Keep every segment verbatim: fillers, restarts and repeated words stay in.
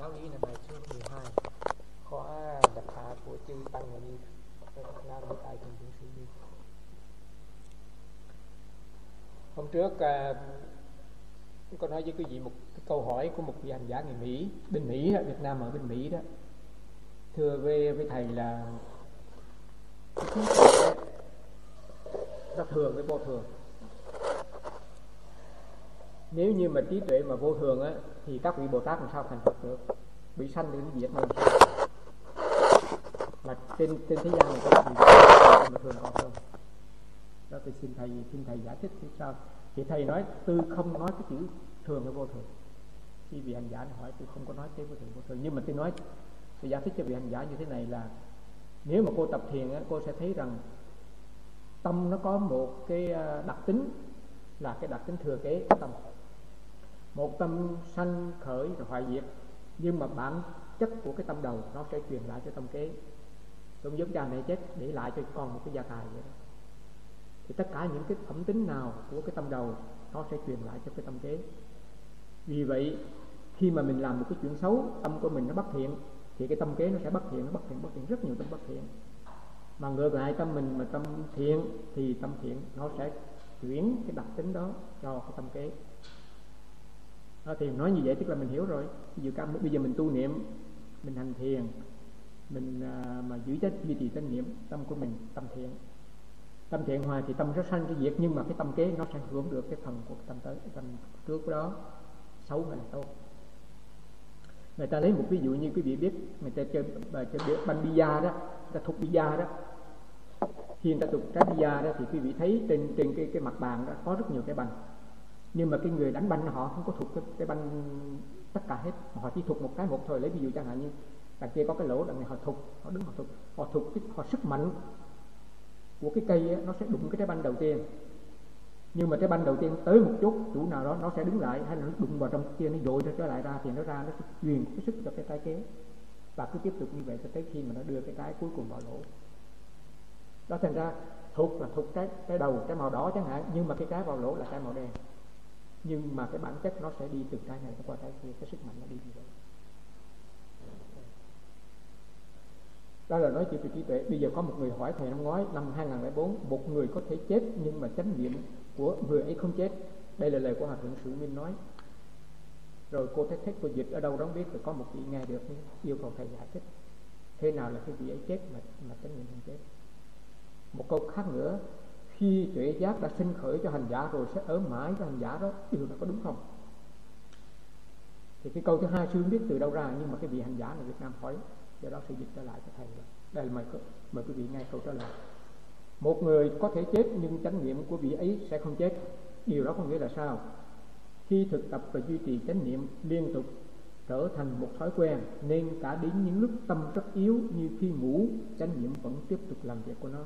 giáo lý năm hai số mười hai khóa đặc hạ của chư tăng và ni ở Việt Nam hiện tại trong Thượng Sư Minh. Hôm trước à, có nói với quý vị một cái câu hỏi của một vị hành giả người Mỹ, bên Mỹ đó, Việt Nam ở bên Mỹ đó, thưa với với thầy là trí tuệ nó thường với vô thường. Nếu như mà trí tuệ mà vô thường á, thì các vị Bồ Tát làm sao thành Phật được? Bị sanh đến diệt mà làm sao? Mà trên trên thế gian này có gì mà thường còn không? Đó thì xin thầy xin thầy giải thích như sao? Thì thầy nói tôi không nói cái chữ thường hay vô thường. Khi vị hành giả này hỏi tôi không có nói cái vô thường vô thường, nhưng mà tôi nói tôi giải thích cho vị hành giả như thế này là nếu mà cô tập thiền á, cô sẽ thấy rằng tâm nó có một cái đặc tính là cái đặc tính thừa kế của tâm. Một tâm sanh khởi rồi hoại diệt, nhưng mà bản chất của cái tâm đầu nó sẽ truyền lại cho tâm kế. Giống giống cha mẹ chết để lại cho con một cái gia tài vậy đó. Thì tất cả những cái phẩm tính nào của cái tâm đầu nó sẽ truyền lại cho cái tâm kế. Vì vậy khi mà mình làm một cái chuyện xấu, tâm của mình nó bất thiện, thì cái tâm kế nó sẽ bất thiện, nó bất thiện, bất thiện, rất nhiều tâm bất thiện. Mà ngược lại tâm mình mà tâm thiện thì tâm thiện nó sẽ chuyển cái đặc tính đó cho cái tâm kế. Đó, thì nói như vậy tức là mình hiểu rồi. Ví dụ bây giờ mình tu niệm, mình hành thiền, mình à, mà giữ trách duy trì chánh niệm, tâm của mình tâm thiện, tâm thiện hoài thì tâm rất sanh cái diệt, nhưng mà cái tâm kế nó sẽ hưởng được cái phần của cái tâm tới, cái tâm trước đó xấu hay là tốt. Người ta lấy một ví dụ như quý vị biết, người ta chơi, chơi banh bia đó, người ta thục bia đó. Khi người ta thục trái bia đó thì quý vị thấy trên trên cái cái mặt bàn đó có rất nhiều cái banh, nhưng mà cái người đánh banh họ không có thục cái, cái banh tất cả hết, họ chỉ thục một cái một thôi. Lấy ví dụ chẳng hạn như đằng kia có cái lỗ, đằng này họ thục, họ đứng họ thục, họ thục cái họ sức mạnh của cái cây ấy, nó sẽ đụng cái trái banh đầu tiên, nhưng mà trái banh đầu tiên tới một chút chỗ nào đó nó sẽ đứng lại, hay là nó đụng vào trong kia nó dội trở lại ra thì nó ra nó sẽ truyền cái sức cho cái trái kế, và cứ tiếp tục như vậy cho tới khi mà nó đưa cái trái cuối cùng vào lỗ. Đó thành ra thục là thục cái cái đầu cái màu đỏ chẳng hạn, nhưng mà cái trái vào lỗ là trái màu đen, nhưng mà cái bản chất nó sẽ đi từ trái này qua trái kia, cái sức mạnh nó đi như vậy. Đó là nói chuyện về trí tuệ. Bây giờ có một người hỏi thầy năm ngoái năm hai không không bốn, một người có thể chết nhưng mà chánh niệm của người ấy không chết. Đây là lời của Hòa Thượng Sự Minh nói. Rồi cô thấy thích cô dịch ở đâu đó không biết, rồi có một vị nghe được yêu cầu thầy giải thích thế nào là cái vị ấy chết mà mà chánh niệm không chết. Một câu khác nữa, khi tuệ giác đã sinh khởi cho hành giả rồi sẽ ở mãi với hành giả đó, điều đó có đúng không? Thì cái câu thứ hai sư không biết từ đâu ra, nhưng mà cái vị hành giả này Việt Nam hỏi, do đó sư dịch trở lại cho thầy rồi. Đây là mời, mời quý vị nghe câu trả lời. Một người có thể chết nhưng chánh niệm của vị ấy sẽ không chết. Điều đó có nghĩa là sao? Khi thực tập và duy trì chánh niệm liên tục trở thành một thói quen, nên cả đến những lúc tâm rất yếu như khi ngủ, chánh niệm vẫn tiếp tục làm việc của nó.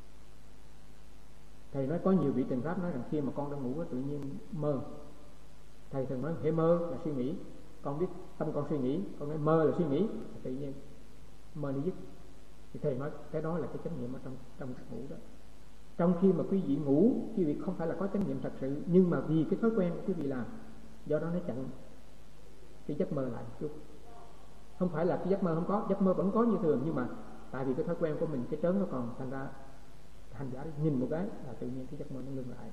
Thầy nói có nhiều vị trình pháp nói rằng khi mà con đang ngủ tự nhiên mơ. Thầy thường nói hễ mơ là suy nghĩ, con biết tâm con suy nghĩ, con nói mơ là suy nghĩ, tự nhiên mơ nó dứt. Thì thầy nói cái đó là cái chánh niệm ở trong trong giấc ngủ đó. Trong khi mà quý vị ngủ, quý vị không phải là có chánh niệm thật sự, nhưng mà vì cái thói quen của quý vị làm, do đó nó chặn cái giấc mơ lại một chút. Không phải là cái giấc mơ không có, giấc mơ vẫn có như thường, nhưng mà tại vì cái thói quen của mình, cái trớn nó còn, thành ra hành giả nhìn một cái là tự nhiên cái giấc mơ nó ngừng lại.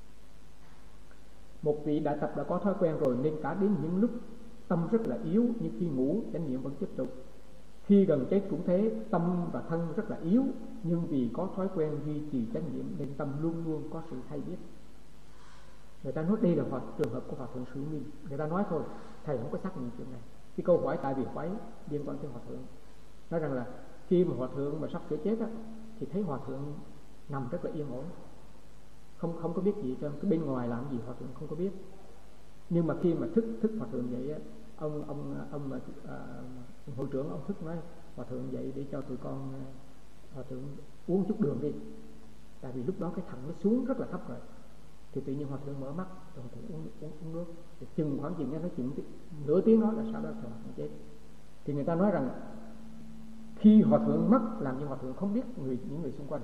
Một vị đã tập đã có thói quen rồi, nên cả đến những lúc tâm rất là yếu như khi ngủ, chánh niệm vẫn tiếp tục. Khi gần chết cũng thế, tâm và thân rất là yếu, nhưng vì có thói quen duy trì chánh niệm nên tâm luôn luôn có sự hay biết. Người ta nói đây là trường hợp của Hòa Thượng Sự Minh. Người ta nói thôi, thầy không có xác nhận chuyện này. Cái câu hỏi tại vì hỏi liên quan tới Hòa Thượng, nói rằng là khi mà Hòa Thượng mà sắp sửa chết á, thì thấy Hòa Thượng nằm rất là yên ổn, không không có biết gì cho cái bên ngoài làm gì Hòa Thượng không có biết. Nhưng mà khi mà thức thức Hòa Thượng dậy á, ông ông ông mà à, hội trưởng ông thức nói Hòa Thượng dậy để cho tụi con Hòa Thượng uống chút đường đi, tại vì lúc đó cái thận nó xuống rất là thấp rồi. Thì tự nhiên Hòa Thượng mở mắt rồi Hòa Thượng uống, uống, uống nước, thì chừng khoảng chừng nghe nói chuyện nửa tiếng đó là sau đó Hòa Thượng chết. Thì người ta nói rằng khi Hòa Thượng mất làm như Hòa Thượng không biết người những người xung quanh.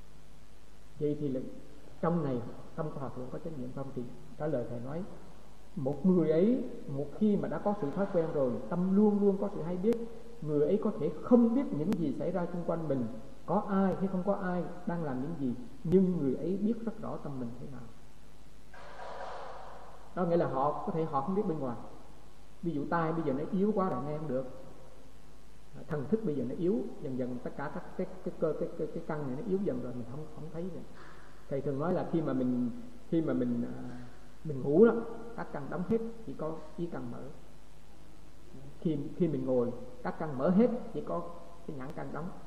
Vậy thì là trong này tâm của Hòa Thượng có chánh niệm không? Thì trả lời thầy nói một người ấy một khi mà đã có sự thói quen rồi, tâm luôn luôn có sự hay biết, người ấy có thể không biết những gì xảy ra xung quanh mình, có ai hay không có ai, đang làm những gì, nhưng người ấy biết rất rõ tâm mình thế nào. Đó nghĩa là họ có thể họ không biết bên ngoài. Ví dụ tai bây giờ nó yếu quá rồi nghe không được, thần thức bây giờ nó yếu, dần dần tất cả các cái cái cơ cái, cái cái căn này nó yếu dần rồi, mình không không thấy nữa. Thầy thường nói là khi mà mình khi mà mình mình ngủ đó, các căn đóng hết, chỉ có ý căn mở. Khi khi mình ngồi, các căn mở hết, chỉ có cái nhãn căn đóng.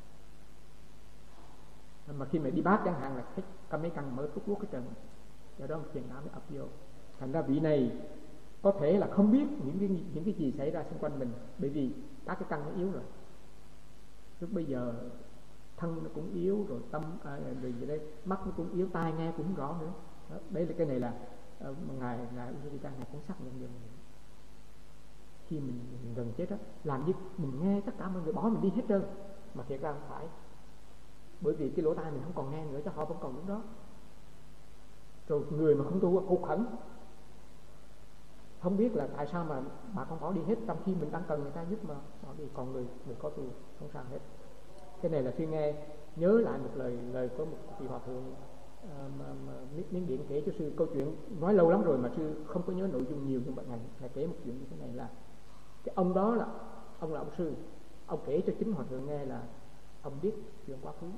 Mà khi mà đi bát chẳng hạn là cái có mấy căn mở tút luốt cái trần, do đó chừng nào mới ập vô. Thành ra vị này có thể là không biết những cái những cái gì xảy ra xung quanh mình, bởi vì các cái căn nó yếu rồi. Lúc bây giờ thân nó cũng yếu rồi, tâm à, rồi gì đây, mắt nó cũng yếu, tai nghe cũng không rõ nữa. Đó, đấy là cái này là uh, ngài ngài Ujitan ngài cũng xác nhận dần. Khi mình, mình gần chết đó, làm gì mình nghe tất cả mọi người bỏ mình đi hết trơn, mà thiệt ra không phải, bởi vì cái lỗ tai mình không còn nghe nữa, cho họ vẫn còn lúc đó. Rồi người mà không tu hụt hẫng, không biết là tại sao mà bà con bỏ đi hết, trong khi mình đang cần người ta giúp mà bỏ đi. Còn người người có tu không sao hết. Cái này là khi nghe nhớ lại một lời lời của một vị hòa thượng uh, mà, mà Miến Điện kể cho sư câu chuyện, nói lâu lắm rồi mà sư không có nhớ nội dung nhiều, nhưng mà ngày ngày kể một chuyện như thế này là cái ông đó là ông là ông sư, ông kể cho chính hòa thượng nghe là ông biết chuyện quá khứ.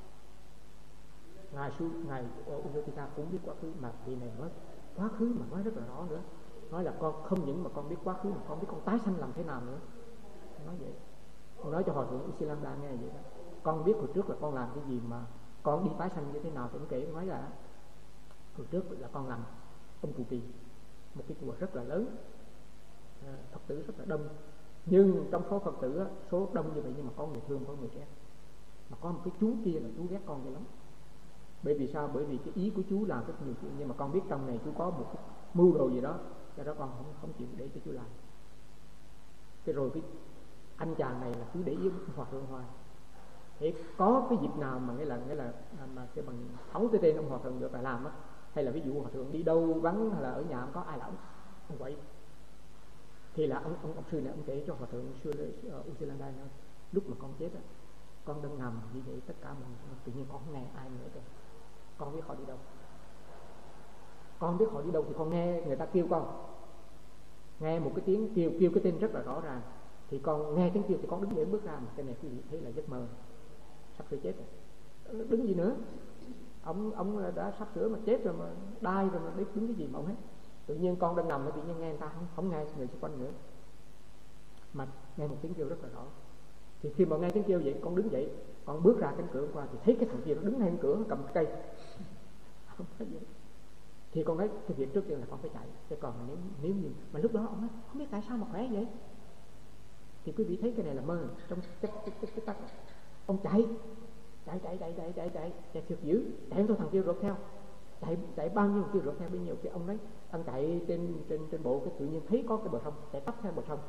Ngài sư ngài Ujitan cũng biết quá khứ, mà vị này nói quá khứ mà nói rất là rõ nữa, nói là con không những mà con biết quá khứ mà con biết con tái sanh làm thế nào nữa. Nói vậy, ông nói cho hòa thượng Usilanda nghe vậy đó. Con biết hồi trước là con làm cái gì mà con đi tái sanh như thế nào. Thì ông kể nói là hồi trước là con làm ông trụ trì một cái chùa rất là lớn, Phật tử rất là đông, nhưng trong số Phật tử số đông như vậy nhưng mà có người thương, có người ghét. Mà có một cái chú kia là chú ghét con vậy lắm. Bởi vì sao? Bởi vì cái ý của chú làm rất nhiều chuyện, nhưng mà con biết trong này chú có một cái mưu đồ gì đó, cho đó con không không chịu để cho chú làm. Cái rồi cái anh chàng này là cứ để ý hòa thượng hoài. Thế có cái dịp nào mà nghĩa là nghĩa là mà cái bằng ống cái tên ông hòa thượng được là làm á, hay là ví dụ hòa thượng đi đâu vắng hay là ở nhà không có ai làm, không vậy. Thì là ông ông, ông sư này ông kể cho hòa thượng xưa uh, Usilanda nói, lúc mà con chết á, con đang nằm như vậy, tất cả mọi người tự nhiên con không nghe ai nữa kìa. Con biết họ đi đâu, con biết họ đi đâu thì con nghe người ta kêu con, nghe một cái tiếng kêu kêu cái tên rất là rõ ràng, thì con nghe tiếng kêu thì con đứng dậy bước ra. Mà cái này quý vị thấy là giấc mơ, sắp sửa chết rồi, đứng gì nữa, ông ông đã sắp sửa mà chết rồi mà đai rồi mà biết đứng cái gì mà ông hết. Tự nhiên con đang nằm mà tự nhiên nghe người ta không không nghe người xung quanh nữa, mà nghe một tiếng kêu rất là rõ. Thì khi mà nghe tiếng kêu vậy, con đứng dậy, con bước ra cánh cửa qua thì thấy cái thằng kia nó đứng ngay cánh cửa cầm cây. Không phải vậy. Thì con nói cái việc trước tiên là con phải chạy, chứ còn nếu nếu như mà lúc đó ông nói không biết tại sao mà khỏe vậy, thì quý vị thấy cái này là mơ. Trong cái cái cái cái tắc ông chạy chạy chạy chạy chạy chạy chạy chạy thiệt dữ, chạy thôi thằng kia rượt theo, chạy chạy bao nhiêu kia rượt theo bấy nhiêu. Cái ông nói ông chạy trên trên trên bộ, cái tự nhiên thấy có cái bờ sông, chạy tấp theo bờ sông,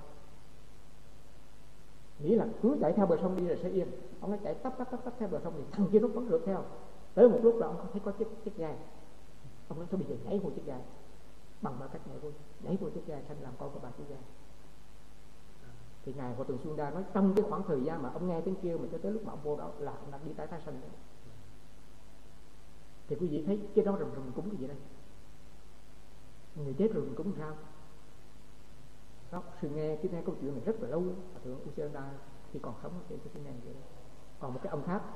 nghĩ là cứ chạy theo bờ sông đi là sẽ yên. Ông nói chạy tấp tấp tấp tấp theo bờ sông thì thằng kia nó vẫn rượt theo. Tới một lúc là ông thấy có chiếc chiếc gai, ông nói thôi bây giờ nhảy vô chiếc gai, bằng mọi cách nhảy vô nhảy vô chiếc gai, sanh làm con của bà chiếc gai. Thì ngài Hòa thượng Sunda nói trong cái khoảng thời gian mà ông nghe tiếng kêu mà cho tới lúc mà ông vô đó là ông đang đi tái tái sanh. Thì quý vị thấy cái đó rồi mình cúng cái gì đây? Người chết rồi mình cúng sao? Đó, sư nghe cái nghe câu chuyện này rất là lâu. Hòa thượng Usilanda khi còn sống kể cho sư nghe vậy đó. Còn một cái ông khác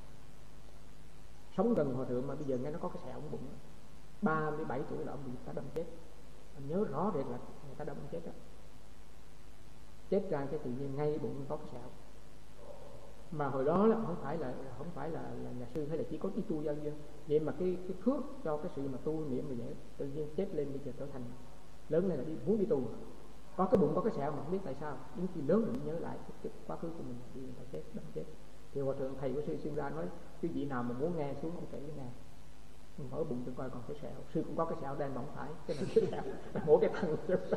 sống gần hòa thượng mà bây giờ nghe nó có cái sẹo ở bụng, ba mươi bảy tuổi là ông bị người ta đâm chết. Ông nhớ rõ rệt là người ta đâm ông chết đó. Chết ra cái tự nhiên ngay bụng có cái sẹo. Mà hồi đó là không phải là không phải là, là nhà sư hay là chỉ có đi tu dân dân. Vậy mà cái cái phước cho cái sự mà tu niệm như vậy, tự nhiên chết lên bây giờ trở thành lớn lên là đi muốn đi tu. Có cái bụng có cái sẹo mà không biết tại sao, đến khi lớn rồi mới nhớ lại cái, cái quá khứ của mình đi người ta chết, đâm chết. Thì hòa thượng thầy của sư xuyên ra nói quý vị nào mà muốn nghe xuống ông kể với nghe, mở bụng tôi coi còn cái sẹo. Sư cũng có cái sẹo đen bỏng phải, cái này cái sẹo mỗi cái thằng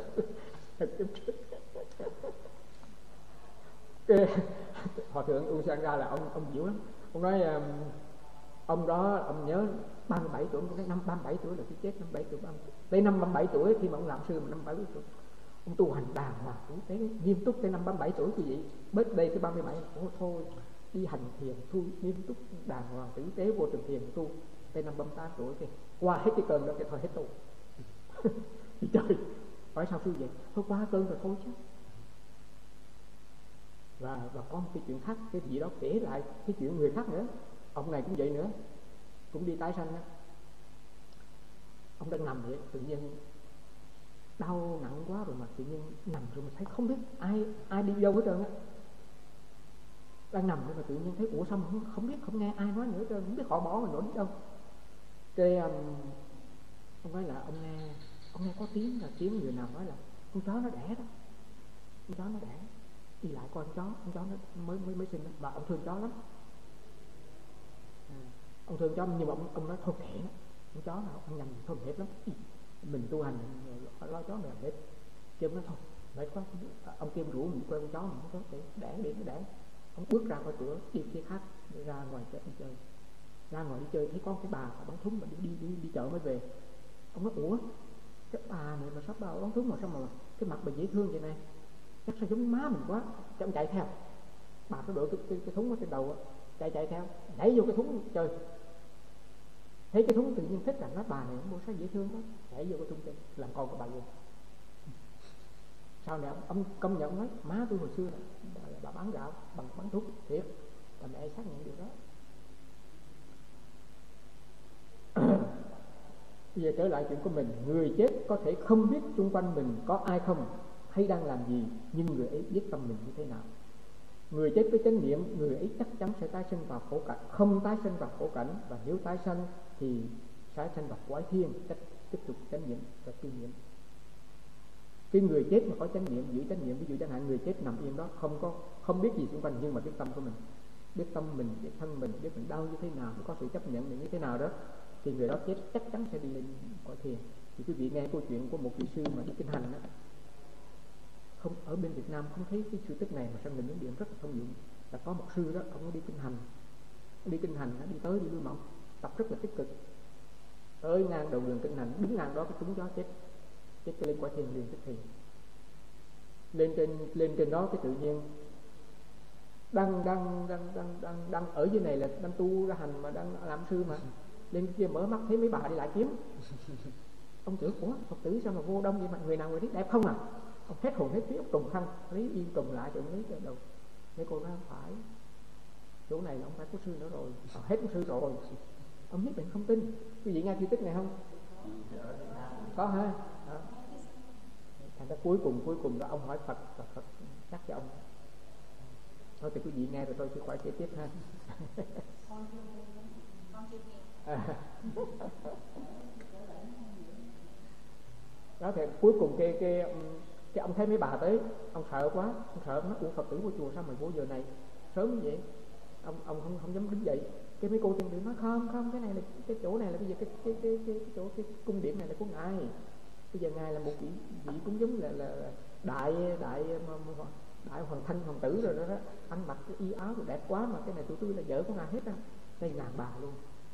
cái hòa thượng Usilanda là ông ông dữ lắm. Ông nói um, ông đó ông nhớ ba mươi bảy tuổi, cái năm ba mươi bảy tuổi là cái chết năm bảy tuổi, tới năm ba mươi bảy tuổi khi mà ông làm sư mà năm bảy tuổi ông tu hành đàng hoàng tử tế nghiêm túc tới năm ba mươi bảy tuổi quý vị, bớt đây tới ba mươi bảy ôi thôi đi hành thiền tu nghiêm túc đàng hoàng tử tế vô trường thiền tu tới năm ba mươi tám tuổi thì qua hết cái cơn đó cái thôi hết tu. Thì trời, hỏi sao sư vậy? Thôi qua cơn rồi thôi chứ. Và và có một cái chuyện khác, cái gì đó kể lại cái chuyện người khác nữa. Ông này cũng vậy nữa, cũng đi tái sanh đó. Ông đang nằm vậy, tự nhiên đau nặng quá rồi mà tự nhiên nằm rồi mà thấy không biết ai ai đi đâu hết trơn á. Đang nằm rồi mà tự nhiên thấy ủa sao mà không, không biết không nghe ai nói nữa hết trơn, không biết họ bỏ mình nữa đi đâu. Cái um, ông nói là ông nghe ông nghe có tiếng là tiếng người nào nói là con chó nó đẻ đó, con chó nó đẻ, đi lại coi con chó, con chó nó mới mới mới sinh đó. Và ông thương chó lắm, à, ông thương chó nhưng mà ông, ông nói thôi kệ nó, con chó nào ông nhầm thôi mệt lắm, mình tu hành lo chó mình làm mệt, kêu nó thôi mệt quá, ông kêu rủ mình quay con chó mình không có đẻ để nó đẻ. Ông bước ra khỏi cửa đi phía khác để ra ngoài chợ đi chơi, ra ngoài đi chơi thấy có cái bà bán thúng mà đi đi đi, đi chợ mới về. Ông nói ủa cái bà này mà sắp bà bán thúng mà sao mà cái mặt bà dễ thương vậy này, chắc sao giống má mình quá. Cái ông chạy theo, bà có đội cái, cái, cái thúng ở trên đầu á, chạy chạy theo nhảy vô cái thúng chơi, thấy cái thúng tự nhiên thích là nói bà này mua sao dễ thương quá, nhảy vô cái thúng chơi làm con của bà luôn. Sau này ông, ông công nhận nói má tôi hồi xưa là bà, bà bán gạo bằng bán thuốc thiệt, và mẹ xác nhận điều đó. Bây giờ trở lại chuyện của mình, người chết có thể không biết xung quanh mình có ai không hay đang làm gì, nhưng người ấy biết tâm mình như thế nào. Người chết với chánh niệm, người ấy chắc chắn sẽ tái sinh vào khổ cảnh, không tái sinh vào khổ cảnh, và nếu tái sinh thì sẽ sinh vào quái thiên, cách tiếp tục chánh niệm và tu niệm. Cái người chết mà có chánh niệm, giữ chánh niệm, ví dụ chẳng hạn người chết nằm yên đó không có không biết gì xung quanh, nhưng mà biết tâm của mình, biết tâm mình, biết thân mình, biết mình đau như thế nào, có sự chấp nhận như thế nào đó, thì người đó chết chắc chắn sẽ đi lên cõi thiền. Thì quý vị nghe câu chuyện của một vị sư mà đi kinh hành đó, không ở bên Việt Nam không thấy cái sự tích này mà sang mình Miến Điện rất là thông dụng. Là có một sư đó, ông đi kinh hành, đi kinh hành đi tới đi lui mà ông tập rất là tích cực, tới ngang đầu đường kinh hành, đứng ngang đó cái trúng gió chết, chết cái lên quả thiền liền tức thì. Lên trên lên trên đó cái tự nhiên đang đang đang đang đang đang ở dưới này là đang tu ra hành mà đang làm sư mà lên kia mở mắt thấy mấy bà đi lại kiếm. Ông tưởng ủa Phật tử sao mà vô đông vậy mà người nào người thấy đẹp không à? Ông hết hồn hết vía, ông trùng khăn lấy yên trùng lại rồi ông lấy cái đầu. Mấy cô nói không phải, chỗ này là ông phải có sư nữa rồi, à, hết có sư rồi. Ông nhất định không tin. Quý vị nghe chi tiết này không? Có ha. Đó. Thành ra cuối cùng cuối cùng đó ông hỏi Phật và Phật chắc cho ông. Thôi thì quý vị nghe rồi tôi chứ khỏi kể tiếp ha. À. Đó thì cuối cùng cái cái cái ông thấy mấy bà tới, ông sợ quá, ông sợ ông nói ủa Phật tử của chùa sao mà vô giờ này sớm như vậy, ông ông không không dám đứng dậy. Cái mấy cô chân điện nói không không cái này là cái chỗ này là bây giờ cái cái cái cái, cái chỗ cái cung điện này là của ngài, bây giờ ngài là một vị vị cũng giống là là đại đại đại hoàng thanh hoàng tử rồi đó, đó. Ăn mặc cái y áo rồi đẹp quá mà cái này tụi tôi là vợ của ngài hết á, đây ngàn bà luôn.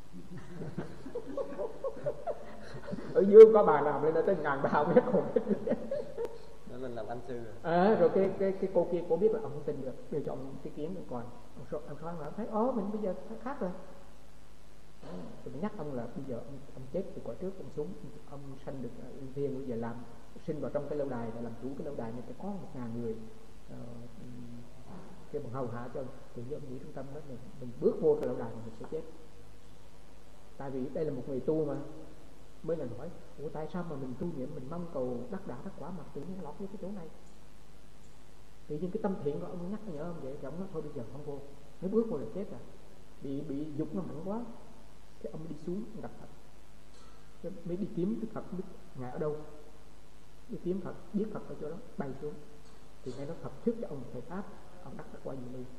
Ở dưới có bà làm lên tới ngàn bà hết hồn hết đó là làm anh sư rồi. À, rồi cái cái cái cô kia cô biết là ông không tin được, đưa cho ông cái kiến rồi còn ông soi ông soi mà thấy ố mình bây giờ khác rồi. Tôi nhắc ông là bây giờ ông, ông chết từ cõi trước ông xuống, ông sanh được yên thiên, bây giờ làm sinh vào trong cái lâu đài là làm chủ cái lâu đài này, phải có một ngàn người uh, cái bằng hầu hạ cho ông. Tự nhiên ông nghĩ trung tâm đó mình, mình bước vô cái lâu đài này mình sẽ chết. Tại vì đây là một người tu mà, mới là hỏi ủa tại sao mà mình tu niệm mình mong cầu đắc đạo đắc quả mà tự nhiên lọt vô cái chỗ này. Tự nhiên cái tâm thiện của ông nhắc nhở ông vậy, thì ông nói thôi bây giờ không vô, nếu bước vô là chết rồi, bị bị dục nó mạnh quá. Cái ông đi xuống gặp Phật, cái mới đi kiếm Đức Phật, biết ngài ở đâu, đi kiếm Phật, biết Phật ở chỗ đó, bay xuống thì nghe nói Phật thuyết cho ông thầy pháp, ông đắc đắc quả gì đi.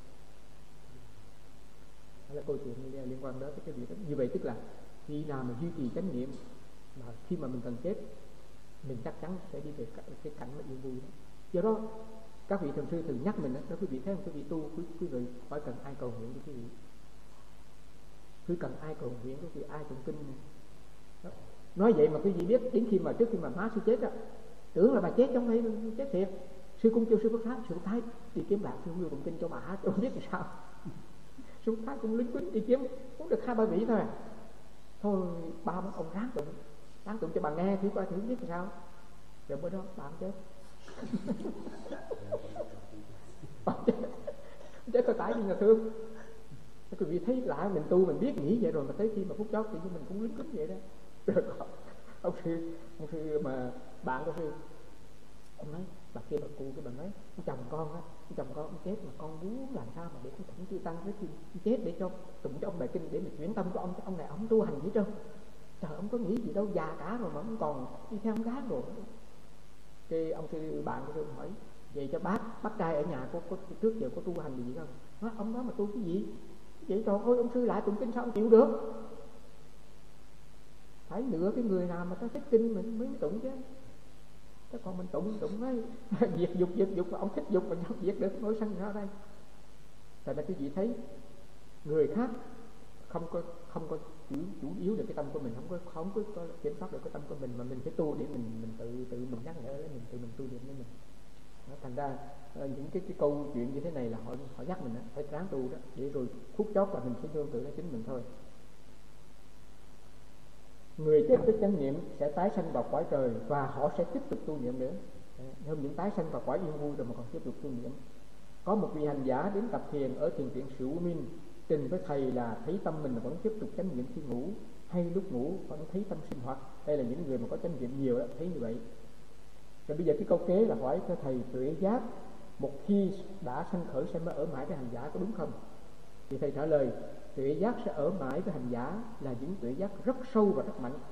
Đó là câu chuyện liên quan đến cái việc đó. Như vậy tức là khi nào mà duy trì chánh niệm mà khi mà mình cần chết mình chắc chắn sẽ đi về cái cảnh mà yên vui đó. Do đó các vị thiền sư thường nhắc mình đó, quý vị thấy không, quý vị tu quý, quý vị phải cần ai cầu nguyện cho quý vị. Cứ cần ai cầu nguyện, có khi ai tụng kinh này. Đó. Nói vậy mà quý vị biết, đến khi mà trước khi mà má sư chết á, tưởng là bà chết, trong phải chết thiệt. Sư cũng kêu sư Phước Thái, sư Phước Thái đi kiếm bạn sư Hương tụng kinh cho bà, tôi không biết làm sao. Sư Phước Thái cũng lính quýnh đi kiếm, cũng được hai ba vị thôi. Thôi ba ông ráng tụng, ráng tụng cho bà nghe thử coi thử biết làm sao. Rồi bữa đó bà không chết. Bà chết, chết có tải đi nhà thương. Quý vị thấy lạ, mình tu mình biết nghĩ vậy rồi, mà tới khi mà phút chót thì mình cũng lính quýnh vậy đó. Rồi ông sư, ông sư mà bạn của sư, ông nói bà kia bà cụ cái bà nói ông chồng con á, ông chồng con ông chết mà con muốn làm sao mà để cái thỉnh chư tăng với khi chết để cho tụng cho ông bài kinh để mà chuyển tâm của ông, ông này ông tu hành gì trơn. Trời, ông có nghĩ gì đâu, già cả rồi mà ông còn đi theo ông gái rồi. Cái ông sư bạn của tôi hỏi vậy cho bác bác trai ở nhà có, có trước giờ có tu hành gì không? Nói ông đó mà tu cái gì vậy? Trời ơi, ông sư lại tụng kinh sao ông chịu được? Phải lựa cái người nào mà ta thích kinh mình mới tụng chứ. Chứ còn mình tụng tụng nói diệt dục diệt dục mà ông thích dục mà không diệt được nỗi sân ra đây. Tại vì quý vị thấy người khác không có không có chủ, chủ yếu được cái tâm của mình, không có không có, có kiểm soát được cái tâm của mình, mà mình phải tu để mình mình tự tự mình nhắc nhở, mình tự mình tu luyện với mình. Đó, thành ra những cái cái câu chuyện như thế này là họ họ nhắc mình đó, phải ráng tu đó, để rồi phút chót là mình sẽ nương tự lấy chính mình thôi. Người chết với chánh niệm sẽ tái sanh vào cõi trời và họ sẽ tiếp tục tu niệm nữa. Không những tái sanh vào cõi yên vui rồi mà còn tiếp tục tu niệm. Có một vị hành giả đến tập thiền ở thiền viện Sửu Minh, trình với thầy là thấy tâm mình vẫn tiếp tục chánh niệm khi ngủ, hay lúc ngủ vẫn thấy tâm sinh hoạt. Đây là những người mà có chánh niệm nhiều đó, thấy như vậy. Rồi bây giờ cái câu kế là hỏi cho thầy, tuệ giác một khi đã sanh khởi sẽ mới ở mãi với hành giả có đúng không? Thì thầy trả lời, tuệ giác sẽ ở mãi với hành giả là những tuệ giác rất sâu và rất mạnh.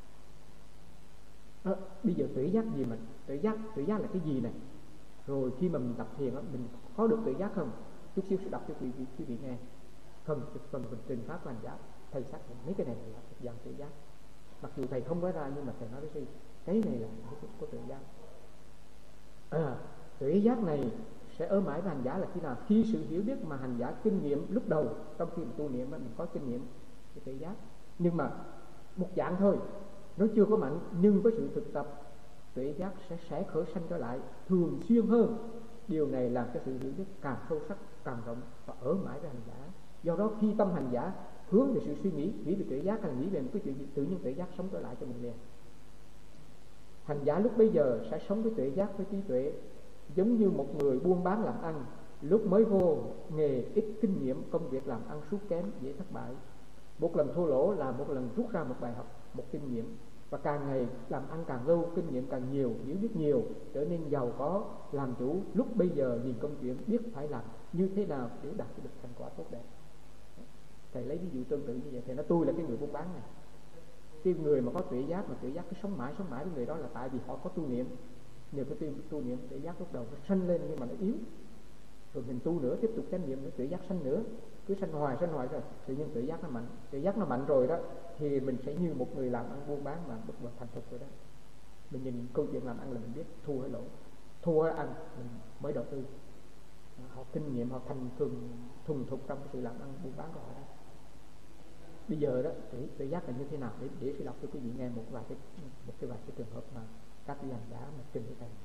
À, bây giờ tuệ giác gì mà tuệ giác tuệ giác là cái gì này? Rồi khi mà mình tập thiền đó, mình có được tuệ giác không? Chút xíu sẽ đọc cho quý vị, quý vị nghe. Không, phần mình trình pháp của hành giả, thầy xác định mấy cái này là dạng tuệ giác. Mặc dù thầy không nói ra nhưng mà thầy nói với sư, cái này là có tuệ giác. À, tuệ giác này sẽ ở mãi với hành giả là khi nào? Khi sự hiểu biết mà hành giả kinh nghiệm lúc đầu, trong khi mà tu niệm mình có kinh nghiệm cái tuệ giác, nhưng mà một dạng thôi, nó chưa có mạnh, nhưng với sự thực tập tuệ giác sẽ sẽ khởi sanh trở lại thường xuyên hơn. Điều này làm cho sự hiểu biết càng sâu sắc, càng rộng và ở mãi với hành giả. Do đó khi tâm hành giả hướng về sự suy nghĩ, nghĩ về tuệ giác hay là nghĩ về một cái chuyện gì, tự nhiên tuệ giác sống trở lại cho mình liền. Hành giả lúc bây giờ sẽ sống với tuệ giác, với trí tuệ, giống như một người buôn bán làm ăn, lúc mới vô nghề ít kinh nghiệm, công việc làm ăn sút kém, dễ thất bại. Một lần thua lỗ là một lần rút ra một bài học, một kinh nghiệm, và càng ngày làm ăn càng lâu, kinh nghiệm càng nhiều, hiểu biết nhiều, trở nên giàu có, làm chủ. Lúc bây giờ nhìn công chuyện, biết phải làm như thế nào để đạt được thành quả tốt đẹp. Thầy lấy ví dụ tương tự như vậy. Thầy nói tôi là cái người buôn bán này, cái người mà có tuệ giác, mà tuệ giác cứ sống mãi sống mãi với người đó là tại vì họ có tu niệm. Nếu cái tu, tu niệm tuệ giác lúc đầu nó sanh lên nhưng mà nó yếu, rồi mình tu nữa, tiếp tục chánh niệm nữa, tuệ giác sanh nữa, cứ sanh hoài sanh hoài rồi tự nhiên tuệ giác nó mạnh. Tuệ giác nó mạnh rồi đó thì mình sẽ như một người làm ăn buôn bán mà bước vào thành thục rồi đó. Mình nhìn câu chuyện làm ăn là mình biết thua hay lỗ, thua hay ăn mình mới đầu tư. Họ kinh nghiệm, họ thành thường thuần thục trong cái sự làm ăn buôn bán của họ đó. Bây giờ đó tuệ, tuệ giác là như thế nào để để sẽ đọc cho quý vị nghe một vài cái một cái vài cái trường hợp mà các vị hành giả mà trình với thầy.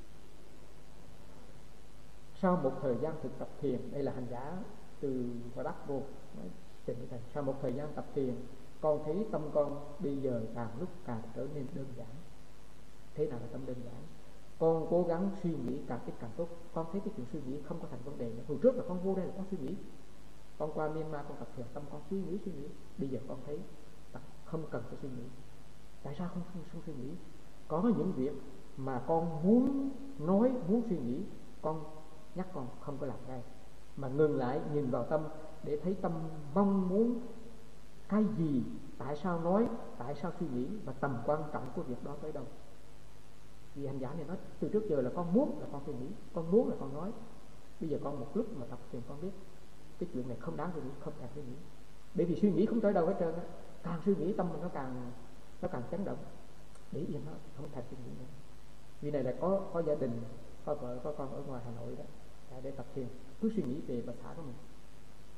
Sau một thời gian thực tập thiền, đây là hành giả từ ngoài Bắc vô nói trình với thầy, sau một thời gian tập thiền, con thấy tâm con bây giờ càng lúc càng trở nên đơn giản. Thế nào là tâm đơn giản? Con cố gắng suy nghĩ càng ít càng tốt. Con thấy cái chuyện suy nghĩ không có thành vấn đề nữa. Hồi trước là con vô đây là con suy nghĩ, con qua Myanmar con tập thiền, tâm con suy nghĩ suy nghĩ. Bây giờ con thấy không cần phải suy nghĩ. Tại sao không, không, không suy nghĩ? Có những việc mà con muốn nói, muốn suy nghĩ, con nhắc con không có làm ngay, mà ngừng lại nhìn vào tâm để thấy tâm mong muốn cái gì, tại sao nói, tại sao suy nghĩ, và tầm quan trọng của việc đó tới đâu. Vì hành giả này nói từ trước giờ là con muốn là con suy nghĩ, con muốn là con nói. Bây giờ con một lúc mà tập thiền con biết cái chuyện này không đáng suy nghĩ, không cần suy nghĩ. Bởi vì suy nghĩ không tới đâu hết trơn á. Càng suy nghĩ tâm mình nó càng nó càng chấn động. Để yên nó không thành suy nghĩ nữa. Vì này là có có gia đình, có vợ, có con ở ngoài Hà Nội đó, để tập thiền, cứ suy nghĩ về bà xã của mình.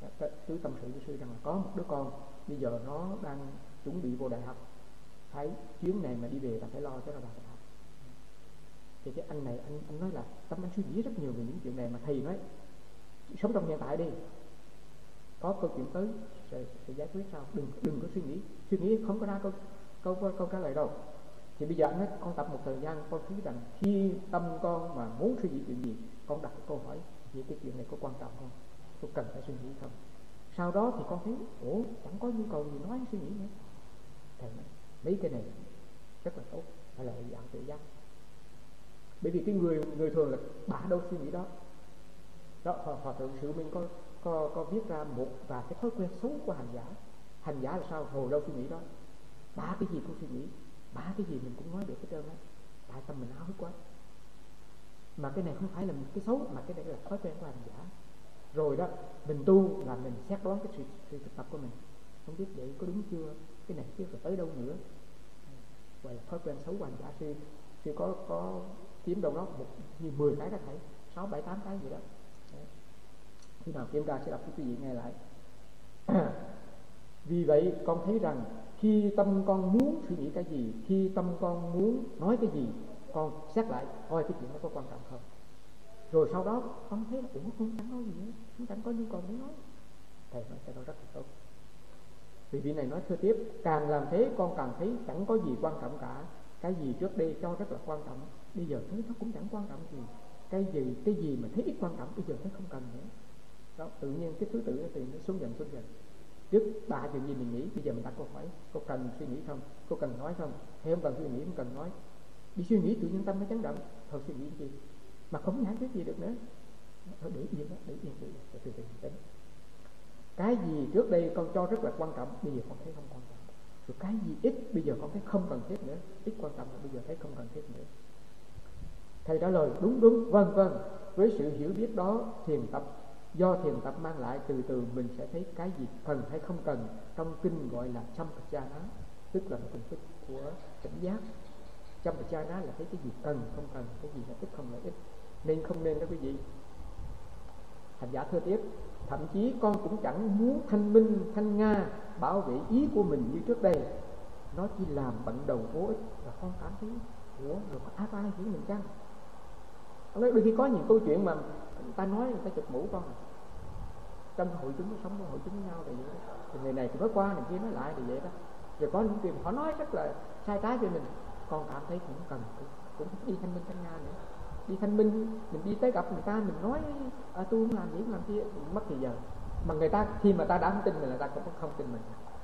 Tứ tâm sự với sư rằng là có một đứa con bây giờ nó đang chuẩn bị vô đại học, phải chuyến này mà đi về là phải lo cho nó vào đại học. Thì cái anh này anh anh nói là tâm anh suy nghĩ rất nhiều về những chuyện này, mà thầy nói sống trong hiện tại đi, có câu chuyện tới sẽ, sẽ giải quyết sau, đừng đừng có suy nghĩ suy nghĩ không có ra câu câu câu trả lời đâu. Thì bây giờ anh nói con tập một thời gian, con thấy rằng khi tâm con mà muốn suy nghĩ chuyện gì, con đặt câu hỏi vì cái chuyện này có quan trọng không, có cần phải suy nghĩ không. Sau đó thì con thấy ủa chẳng có nhu cầu gì nói suy nghĩ nữa. Thầy nói mấy cái này rất là tốt, phải là dạng tự giác. Bởi vì cái người người thường là bả đâu suy nghĩ đó. Đó, Hòa thượng Sự Minh có có có viết ra một và cái thói quen xấu của hành giả. Hành giả là sao? Hồi đâu suy nghĩ đó, bả cái gì cũng suy nghĩ, bả cái gì mình cũng nói được hết trơn á. Tại tâm mình háo hức quá. Mà cái này không phải là một cái xấu, mà cái này là thói quen của hành giả. Rồi đó, mình tu là mình xét đoán cái sự, sự thực tập của mình, không biết vậy có đúng chưa, cái này biết là tới đâu nữa. Gọi là thói quen xấu của hành giả. Sư sư có có kiếm đâu đó một như mười cái có thể, sáu bảy tám cái gì đó. Đấy. Khi nào kiểm tra sẽ đọc cho quý vị nghe lại. Vì vậy con thấy rằng khi tâm con muốn suy nghĩ cái gì, khi tâm con muốn nói cái gì, con xét lại coi cái chuyện đó có quan trọng không. Rồi sau đó con thấy là ủa không chẳng nói gì nữa, không chẳng có nhu cầu để nói. Thầy nói cái đó rất là tốt. Vì vị này nói thưa tiếp, càng làm thế con càng thấy chẳng có gì quan trọng cả. Cái gì trước đây cho rất là quan trọng, bây giờ thấy nó cũng chẳng quan trọng gì. Cái gì cái gì mà thấy ít quan trọng, bây giờ thấy không cần nữa. Đó, tự nhiên cái thứ tự nó tự nó xuống dần xuống dần. Trước ba chuyện gì mình nghĩ, bây giờ mình đặt câu hỏi, có cần suy nghĩ không, có cần nói không, hay không cần suy nghĩ, không cần nói. Đi suy nghĩ tự nhiên tâm nó chấn động, thôi suy nghĩ gì mà không giải quyết gì được nữa. Thôi để yên đó, để yên tự từ từ từ tính. Cái gì trước đây con cho rất là quan trọng, bây giờ con thấy không quan trọng. Rồi cái gì ít, bây giờ con thấy không cần thiết nữa, ít quan trọng, bây giờ thấy không cần thiết nữa. Thầy trả lời đúng đúng, vâng vâng. Với sự hiểu biết đó, thiền tập do thiền tập mang lại, từ từ mình sẽ thấy cái gì cần hay không cần. Trong kinh gọi là Sampajana, tức là một hình thức của tỉnh giác. Sampajana là thấy cái gì cần không cần, cái gì là ít không là ít, nên không nên đó quý vị. Hành giả thưa tiếp, thậm chí con cũng chẳng muốn thanh minh thanh nga bảo vệ ý của mình như trước đây. Nó chỉ làm bận đầu vô ích, và con cảm thấy ủa rồi có ai có ai hiểu mình chăng? Ông nói đôi khi có những câu chuyện mà người ta nói, người ta chụp mũ con trong hội chúng, sống trong hội chúng với nhau là vậy đó. Thì người này thì nói qua, người kia nói lại thì vậy đó. Rồi có những chuyện họ nói rất là sai trái về mình, con cảm thấy cũng cần cũng, cũng đi thanh minh thanh nga nữa. Đi thanh minh, mình đi tới gặp người ta, mình nói à, tôi không làm gì không làm kia, mất thời giờ. Mà người ta khi mà ta đã không tin mình là ta cũng không tin mình.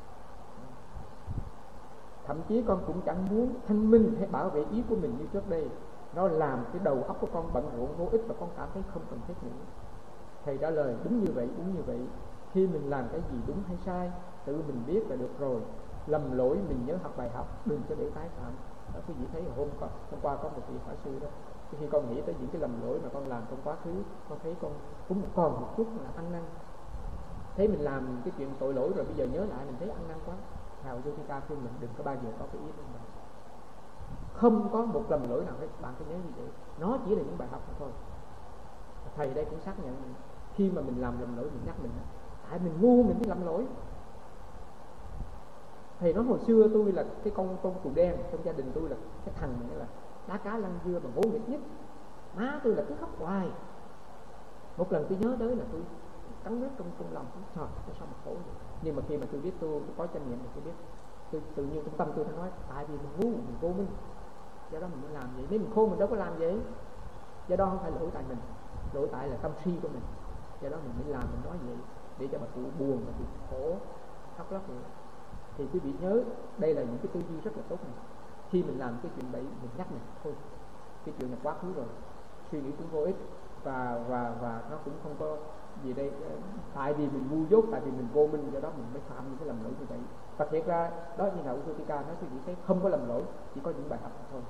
Thậm chí con cũng chẳng muốn thanh minh hay bảo vệ ý của mình như trước đây. Nó làm cái đầu óc của con bận rộn vô ích, và con cảm thấy không cần thiết nữa. Thầy trả lời đúng như vậy, đúng như vậy. Khi mình làm cái gì đúng hay sai, tự mình biết là được rồi. Lầm lỗi mình nhớ học bài học, đừng cho để tái phạm. Đó, quý vị thấy hôm qua, hôm qua có một vị法sư đó, khi con nghĩ tới những cái lầm lỗi mà con làm trong quá khứ, con thấy con cũng còn một chút là ăn năn. Thấy mình làm cái chuyện tội lỗi rồi, bây giờ nhớ lại mình thấy ăn năn quá. Ngài Yotika khuyên mình đừng có bao giờ có cái ý của mình. Không có một lầm lỗi nào hết, bạn cứ nhớ như vậy. Nó chỉ là những bài học thôi. Thầy đây cũng xác nhận mình. Khi mà mình làm lầm lỗi, mình nhắc mình, tại mình ngu mình mới làm lỗi. Thầy nói hồi xưa tôi là cái con con cừu đen trong gia đình tôi, là cái thằng này là đá cá lăn dưa mà ngỗ nghịch nhất. Má tôi là cứ khóc hoài. Một lần tôi nhớ tới là tôi cắn nước trong trong lòng, trời tôi sao mà khổ vậy. Nhưng mà khi mà tôi biết tôi có chánh niệm thì tôi biết, tôi tự nhiên trong tâm tôi đã nói tại vì mình ngu, mình vô minh, do đó mình mới làm vậy. Nếu mình khôn mình đâu có làm vậy. Do đó không phải lỗi tại mình, lỗi tại là tâm si của mình. Do đó mình mới làm, mình nói vậy để cho bà cụ buồn và bị khổ khóc lóc vậy. Thì quý vị nhớ đây là những cái tư duy rất là tốt này. Khi mình làm cái chuyện bậy, mình nhắc mình thôi, cái chuyện là quá khứ rồi, suy nghĩ cũng vô ích, và và và nó cũng không có gì đây. Tại vì mình ngu dốt, tại vì mình vô minh, do đó mình mới phạm những cái lầm lỗi như vậy. Và thiệt ra đó, như là Usotika nói, quý vị thấy không có lầm lỗi, chỉ có những bài học thôi.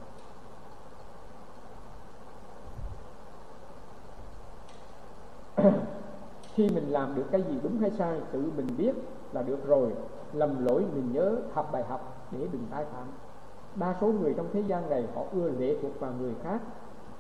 Khi mình làm được cái gì đúng hay sai, tự mình biết là được rồi. Lầm lỗi mình nhớ, học bài học để đừng tái phạm. Đa số người trong thế gian này họ ưa lệ thuộc vào người khác,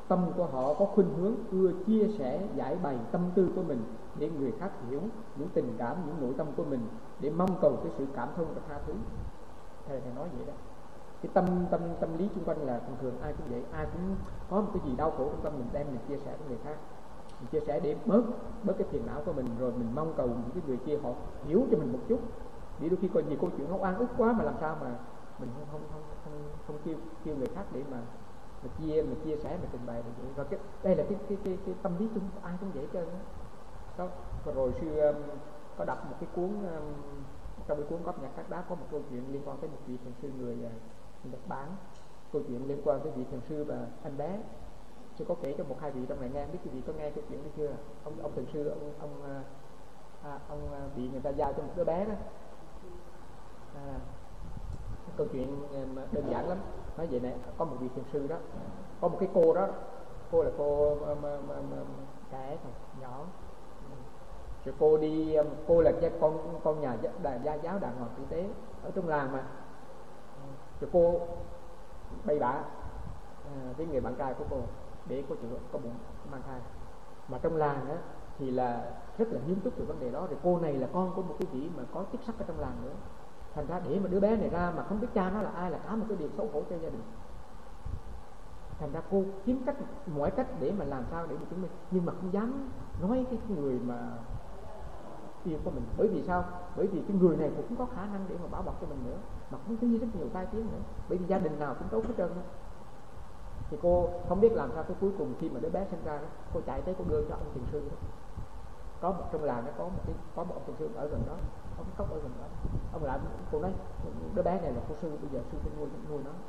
tâm của họ có khuynh hướng ưa chia sẻ giải bày tâm tư của mình để người khác hiểu những tình cảm, những nội tâm của mình, để mong cầu cái sự cảm thông và tha thứ. Thầy thầy nói vậy đó. Cái tâm tâm tâm lý xung quanh là thường thường ai cũng vậy, ai cũng có một cái gì đau khổ trong tâm mình đem mình chia sẻ với người khác, mình chia sẻ để bớt bớt cái phiền não của mình, rồi mình mong cầu những cái người kia họ hiểu cho mình một chút. Vì đôi khi có nhiều câu chuyện nó oan ức quá mà làm sao mà mình không không không không, không kêu kêu người khác để mà mà chia mà chia sẻ mà trình bày được vậy. Và cái đây là cái cái cái, cái tâm lý chung, ai cũng vậy trơn đó. Có rồi sư um, có đọc một cái cuốn um, trong cái cuốn Góp Nhặt Các Đá có một câu chuyện liên quan tới một vị thiền sư người uh, Nhật Bản. Câu chuyện liên quan tới vị thiền sư và anh bé. Sư có kể cho một hai vị trong này nghe, biết quý vị có nghe câu chuyện đó chưa? Ông ông thiền sư ông ông uh, à, ông uh, bị người ta giao cho một đứa bé đó. À, câu chuyện đơn giản lắm. Nói vậy này, có một vị thiền sư đó, có một cái cô đó, cô là cô um, um, um, trẻ thôi, nhỏ. Rồi cô đi, um, cô là con con nhà gia giáo đàng hoàng tử tế ở trong làng mà. Rồi cô bày bạ à, với người bạn trai của cô để cô chịu có bụng mang thai. Mà trong làng á thì là rất là nghiêm túc về vấn đề đó. Rồi cô này là con của một cái vị mà có chức sắc ở trong làng nữa. Thành ra để mà đứa bé này ra mà không biết cha nó là ai là cả một cái điều xấu hổ cho gia đình. Thành ra cô kiếm cách mọi cách để mà làm sao để mà chứng minh, nhưng mà không dám nói cái người mà yêu của mình. Bởi vì sao? Bởi vì cái người này cũng không có khả năng để mà bảo bọc cho mình nữa, mà cũng có rất nhiều tai tiếng nữa. Bởi vì gia đình nào cũng tốt hết trơn đó. Thì cô không biết làm sao, cái cuối cùng khi mà đứa bé sinh ra đó, cô chạy tới cô đưa cho ông thiền sư đó. Có một trong làng nó có một cái có một ông thiền sư ở gần đó, có cái cốc ở gần đó. Ông lại cô nói đứa bé này là cô sư, bây giờ sư phải nuôi nuôi nó.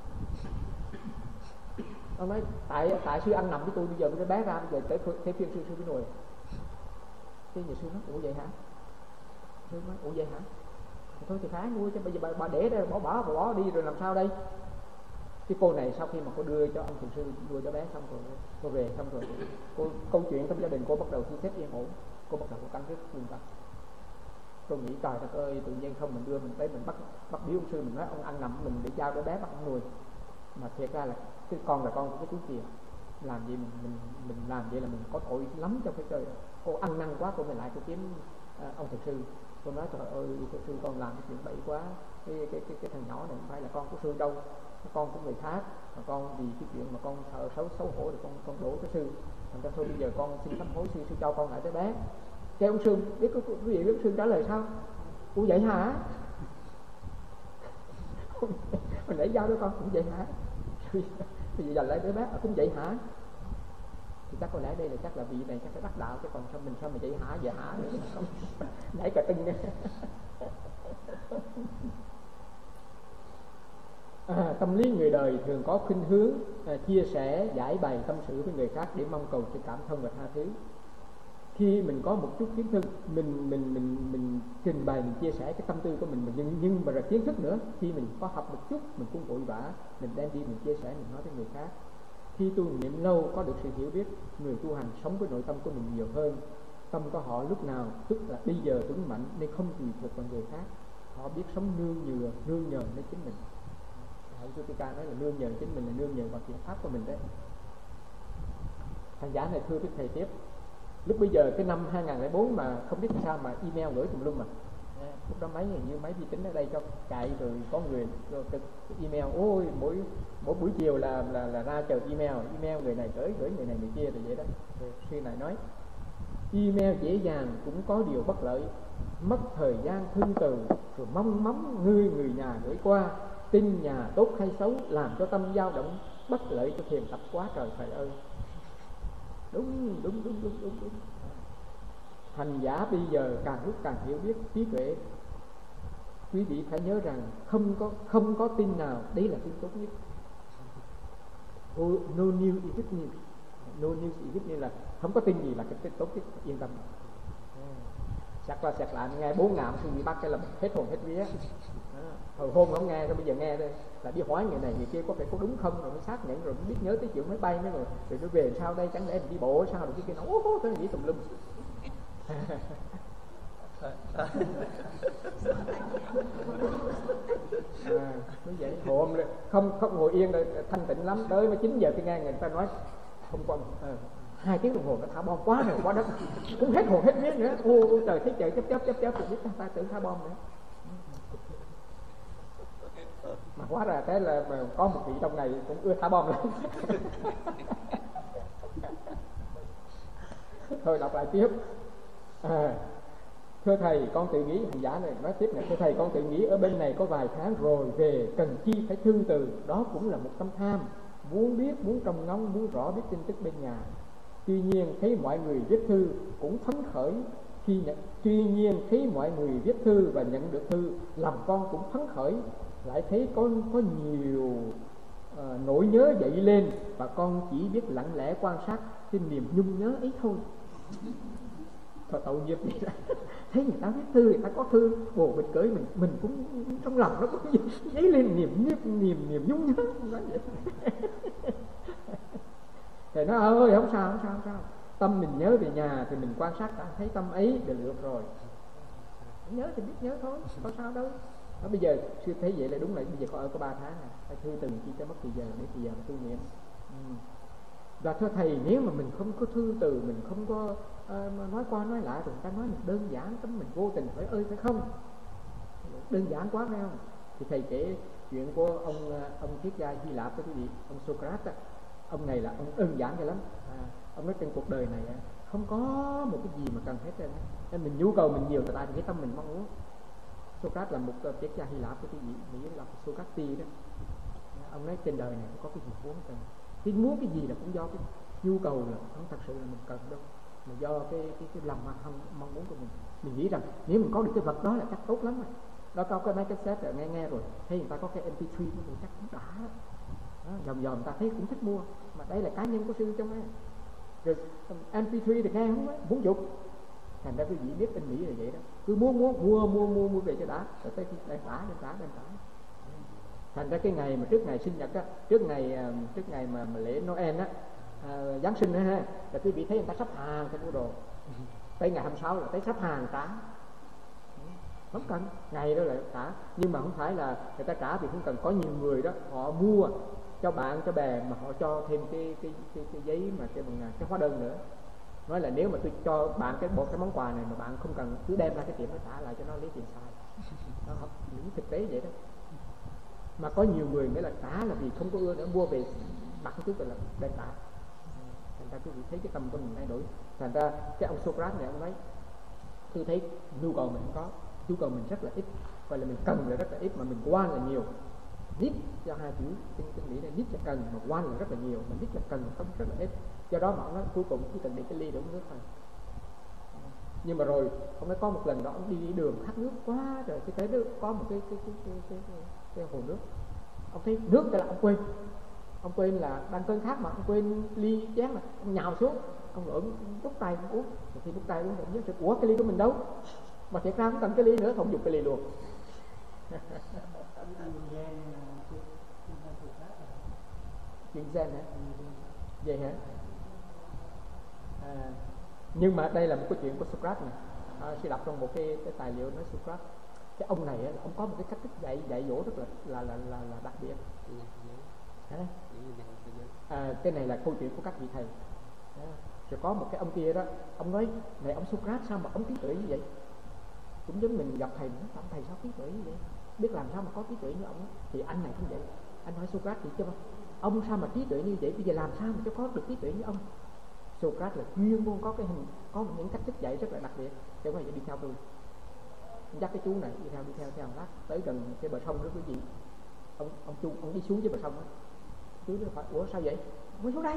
Ông nói tại tại sư ăn nằm với tôi, bây giờ đứa bé ra bây giờ tới tới phiên sư sư mới nuôi. Cái nhà sư nói ủa vậy hả? Sư nói ủa vậy hả? Thì thôi thì phải nuôi chứ, bây giờ bà, bà để đây bỏ bỏ bà bỏ đi rồi làm sao đây? Cái cô này sau khi mà cô đưa cho ông thiền sư nuôi cho bé xong rồi cô về xong rồi cô, câu chuyện trong gia đình cô bắt đầu thu xếp yên ổn. Cô bắt đầu cô căng rất buồn bã. Tôi nghĩ trời đất ơi, tự nhiên không mình đưa mình tới mình bắt bắt biếu ông sư, mình nói ông ăn nằm mình để giao đứa bé bắt ông nuôi, mà thiệt ra là cái con là con của cái chú kia. Làm gì mình mình mình làm vậy là mình có tội lắm trong cái trời. Cô ăn năn quá cô mới lại cô kiếm uh, ông thiền sư. Cô nói trời ơi thiền sư con làm cái chuyện bậy quá, cái cái cái cái thằng nhỏ này không phải là con của sư đâu, con của người khác, mà con vì cái chuyện mà con sợ xấu xấu hổ thì con con đổ cái sư. Thành ra thôi bây giờ con xin sám hối sư, sư cho con lại đứa bé. Cái ông sư biết quý vị biết ông sư trả lời sao? Ủa vậy hả? Hồi nãy giao đứa con cũng vậy hả? Bây giờ giành lại đứa bé cũng vậy hả? Thì chắc có lẽ đây là chắc là vị này chắc phải đắc đạo, chứ còn sao mình sao mà vậy hả vậy hả nữa không nãy cả tinh. À, tâm lý người đời thường có khuynh hướng à, chia sẻ giải bày tâm sự với người khác để mong cầu sự cảm thông và tha thứ. Khi mình có một chút kiến thức, mình mình mình mình trình bày, mình chia sẻ cái tâm tư của mình, mình nhưng nhưng mà là kiến thức nữa. Khi mình có học một chút, mình cũng vội vã, mình đem đi mình chia sẻ, mình nói với người khác. Khi tu niệm lâu có được sự hiểu biết, người tu hành sống với nội tâm của mình nhiều hơn. Tâm của họ lúc nào tức là bây giờ vững mạnh nên không tùy thuộc vào người khác. Họ biết sống nương nhờ, nương nhờ đến chính mình. Hạnh Sutika nói là nương nhờ chính mình, là nương nhờ vào thiện pháp của mình đấy. Thành giả này thưa với thầy tiếp, lúc bây giờ cái năm hai không không bốn mà không biết sao mà email gửi tùm lum mà à, lúc đó máy như máy vi tính ở đây cho chạy rồi có người rồi email, ôi mỗi mỗi buổi chiều là là là ra chờ email email người này gửi gửi người này người kia rồi vậy đó. Rồi sư này nói email dễ dàng cũng có điều bất lợi, mất thời gian thư từ, rồi mong móng người người nhà gửi qua, tin nhà tốt hay xấu làm cho tâm dao động, bất lợi cho thiền tập quá trời thầy ơi. Đúng đúng đúng đúng đúng đúng. Hành giả bây giờ càng lúc càng hiểu biết trí tuệ. Quý vị phải nhớ rằng không có không có tin nào đấy là tin tốt nhất. Oh, no news is good news. No news is good news là không có tin gì là cái tin tốt nhất, yên tâm. Sạc là sạc lại nghe bốn ngạm thì bị bắt cái là hết hồn hết vía. Hồi hôm không nghe, rồi bây giờ nghe đây là đi hỏi người này người kia có phải có đúng không, rồi mới xác nhận, rồi mới biết nhớ tới chuyện máy bay nữa, rồi rồi nó về sau đây chẳng lẽ mình đi bộ sao, rồi cái kia nó ố cái nghĩ tùm lum. À, như vậy hôm không không ngồi yên rồi thanh tịnh lắm, tới mà chín giờ tôi nghe người ta nói không qua ờ, hai tiếng đồng hồ nó thả bom quá rồi, quá đất cũng hết hồn hết vía nữa. Ô trời, thấy chạy chấp chấp chấp chấp biết ta tưởng thả bom nữa, mà hóa ra thế là mà có một vị trong này cũng ưa thả bom lắm. Thôi đọc lại tiếp. À, thưa thầy, con tự nghĩ, hành giả này nói tiếp này, thưa thầy, con tự nghĩ ở bên này có vài tháng rồi về, cần chi phải thư từ, đó cũng là một tâm tham, muốn biết, muốn trông ngóng, muốn rõ biết tin tức bên nhà. Tuy nhiên thấy mọi người viết thư cũng phấn khởi khi nhận, tuy nhiên thấy mọi người viết thư và nhận được thư, làm con cũng phấn khởi, lại thấy có có nhiều uh, nỗi nhớ dậy lên, và con chỉ biết lặng lẽ quan sát cái niềm nhung nhớ ấy thôi. Thôi tội nghiệp gì đó. Thấy người ta viết thư, người ta có thư, bồ bịch cởi mình, mình cũng trong lòng nó cũng dấy lên niềm niềm niềm niềm nhung nhớ. Nói vậy. Thầy nói ơi không sao không sao không sao, tâm mình nhớ về nhà thì mình quan sát, thấy tâm ấy là được rồi. Nhớ thì biết nhớ thôi, có sao đâu. Đó, bây giờ sư thấy vậy là đúng, là bây giờ có ở có ba tháng này, phải thư từng chi cho mất thời giờ để thời giờ mà tu niệm. Ừ. Và thưa thầy, nếu mà mình không có thư từ, mình không có uh, nói qua nói lại, rồi người ta nói mình đơn giản, tấm mình vô tình hỏi ơi phải không, đơn giản quá phải không? Thì thầy kể chuyện của ông ông triết gia Hy Lạp đó quý vị, ông Socrates. Ông này là ông đơn giản vậy lắm. À, ông nói trên cuộc đời này không có một cái gì mà cần hết trơn, nên mình nhu cầu mình nhiều là tại vì cái tâm mình mong muốn. Socrates là một triết gia Hy Lạp đó quý vị, Mỹ là Socrates đó. Ông nói trên đời này có cái gì muốn cần, cái muốn cái gì là cũng do cái nhu cầu, là không thật sự là mình cần đâu, mà do cái cái cái lòng mong mong muốn của mình. Mình nghĩ rằng nếu mình có được cái vật đó là chắc tốt lắm rồi. Đó, có cái mấy cái set rồi nghe nghe rồi, thấy người ta có cái em pê ba nó cũng chắc cũng đã đó. Đó, dòm dòm ta thấy cũng thích mua, mà đây là cá nhân của sư trong ấy. Rồi em pê ba thì nghe không ấy, muốn dục. Thành ra quý vị biết bên Mỹ là vậy đó, cứ muốn muốn mua mua mua mua về cho đã, rồi tới khi đem trả đem trả đem trả. Thành ra cái ngày mà trước ngày sinh nhật á, trước ngày trước ngày mà, mà lễ Noel á, à, Giáng sinh á ha, là quý vị thấy người ta sắp hàng cái mua đồ. Tới ngày hai mươi sáu là tới sắp hàng trả. Không cần, ngày đó là trả, nhưng mà không phải là người ta trả vì không cần, có nhiều người đó họ mua cho bạn cho bè mà họ cho thêm cái cái cái, cái giấy mà cái bằng cái hóa đơn nữa. Nói là nếu mà tôi cho bạn cái bộ cái món quà này mà bạn không cần, cứ đem ra cái tiệm nó trả lại cho nó lấy tiền sai. Nó học những thực tế vậy đó. Mà có nhiều người nghĩa là trả là vì không có ưa nữa, mua về đặt trước rồi là đem trả. Thành ra quý vị thấy cái tâm của mình thay đổi. Thành ra cái ông Socrates này ông nói, tôi thấy nhu cầu mình không có, nhu cầu mình rất là ít, gọi là mình cần là rất là ít, mà mình quan là nhiều. Need cho hai chữ trên trên Mỹ này, need là cần, mà quan là rất là nhiều, mà need là cần không rất là ít. Do đó mà ông nói cuối cùng chỉ cần để cái ly để uống nước thôi. Nhưng mà rồi ông nói có một lần đó ông đi, đi đường khát nước quá rồi, cái tới đó có một cái cái cái cái cái, cái, cái hồ nước, ông thấy nước cái là ông quên, ông quên là đang cơn khát mà ông quên ly chén, mà ông nhào xuống, ông lượm đút tay ông uống, rồi khi đút tay uống ông nhớ sự ủa cái ly của mình đâu, mà thiệt ra không cần cái ly nữa, không dùng cái ly luôn. Chuyện gen hả? Vậy hả? À, nhưng mà đây là một cái chuyện của Socrates này. À, sẽ đọc trong một cái, cái tài liệu nói Socrates, cái ông này ông có một cái cách thức dạy dạy dỗ rất là là là là, là đặc biệt. Hả? À, cái này là câu chuyện của các vị thầy. À, rồi có một cái ông kia đó, ông nói này ông Socrates sao mà ông trí tuệ như vậy? Cũng giống mình gặp thầy, ông thầy sao trí tuệ như vậy? Biết làm sao mà có trí tuệ như ông đó. Thì anh này cũng vậy. Anh hỏi Socrates thì chứ ông sao mà trí tuệ như vậy, bây giờ làm sao mà cho có được trí tuệ như ông? Socrates là chuyên môn có cái hình, có những cách thức dạy rất là đặc biệt. Cho nên đi theo tôi, dắt cái chú này đi theo đi theo theo lát tới gần cái bờ sông đó quý vị, ông ông chú ông đi xuống dưới bờ sông đó. Chú nó hỏi ủa sao vậy? Ông xuống đây.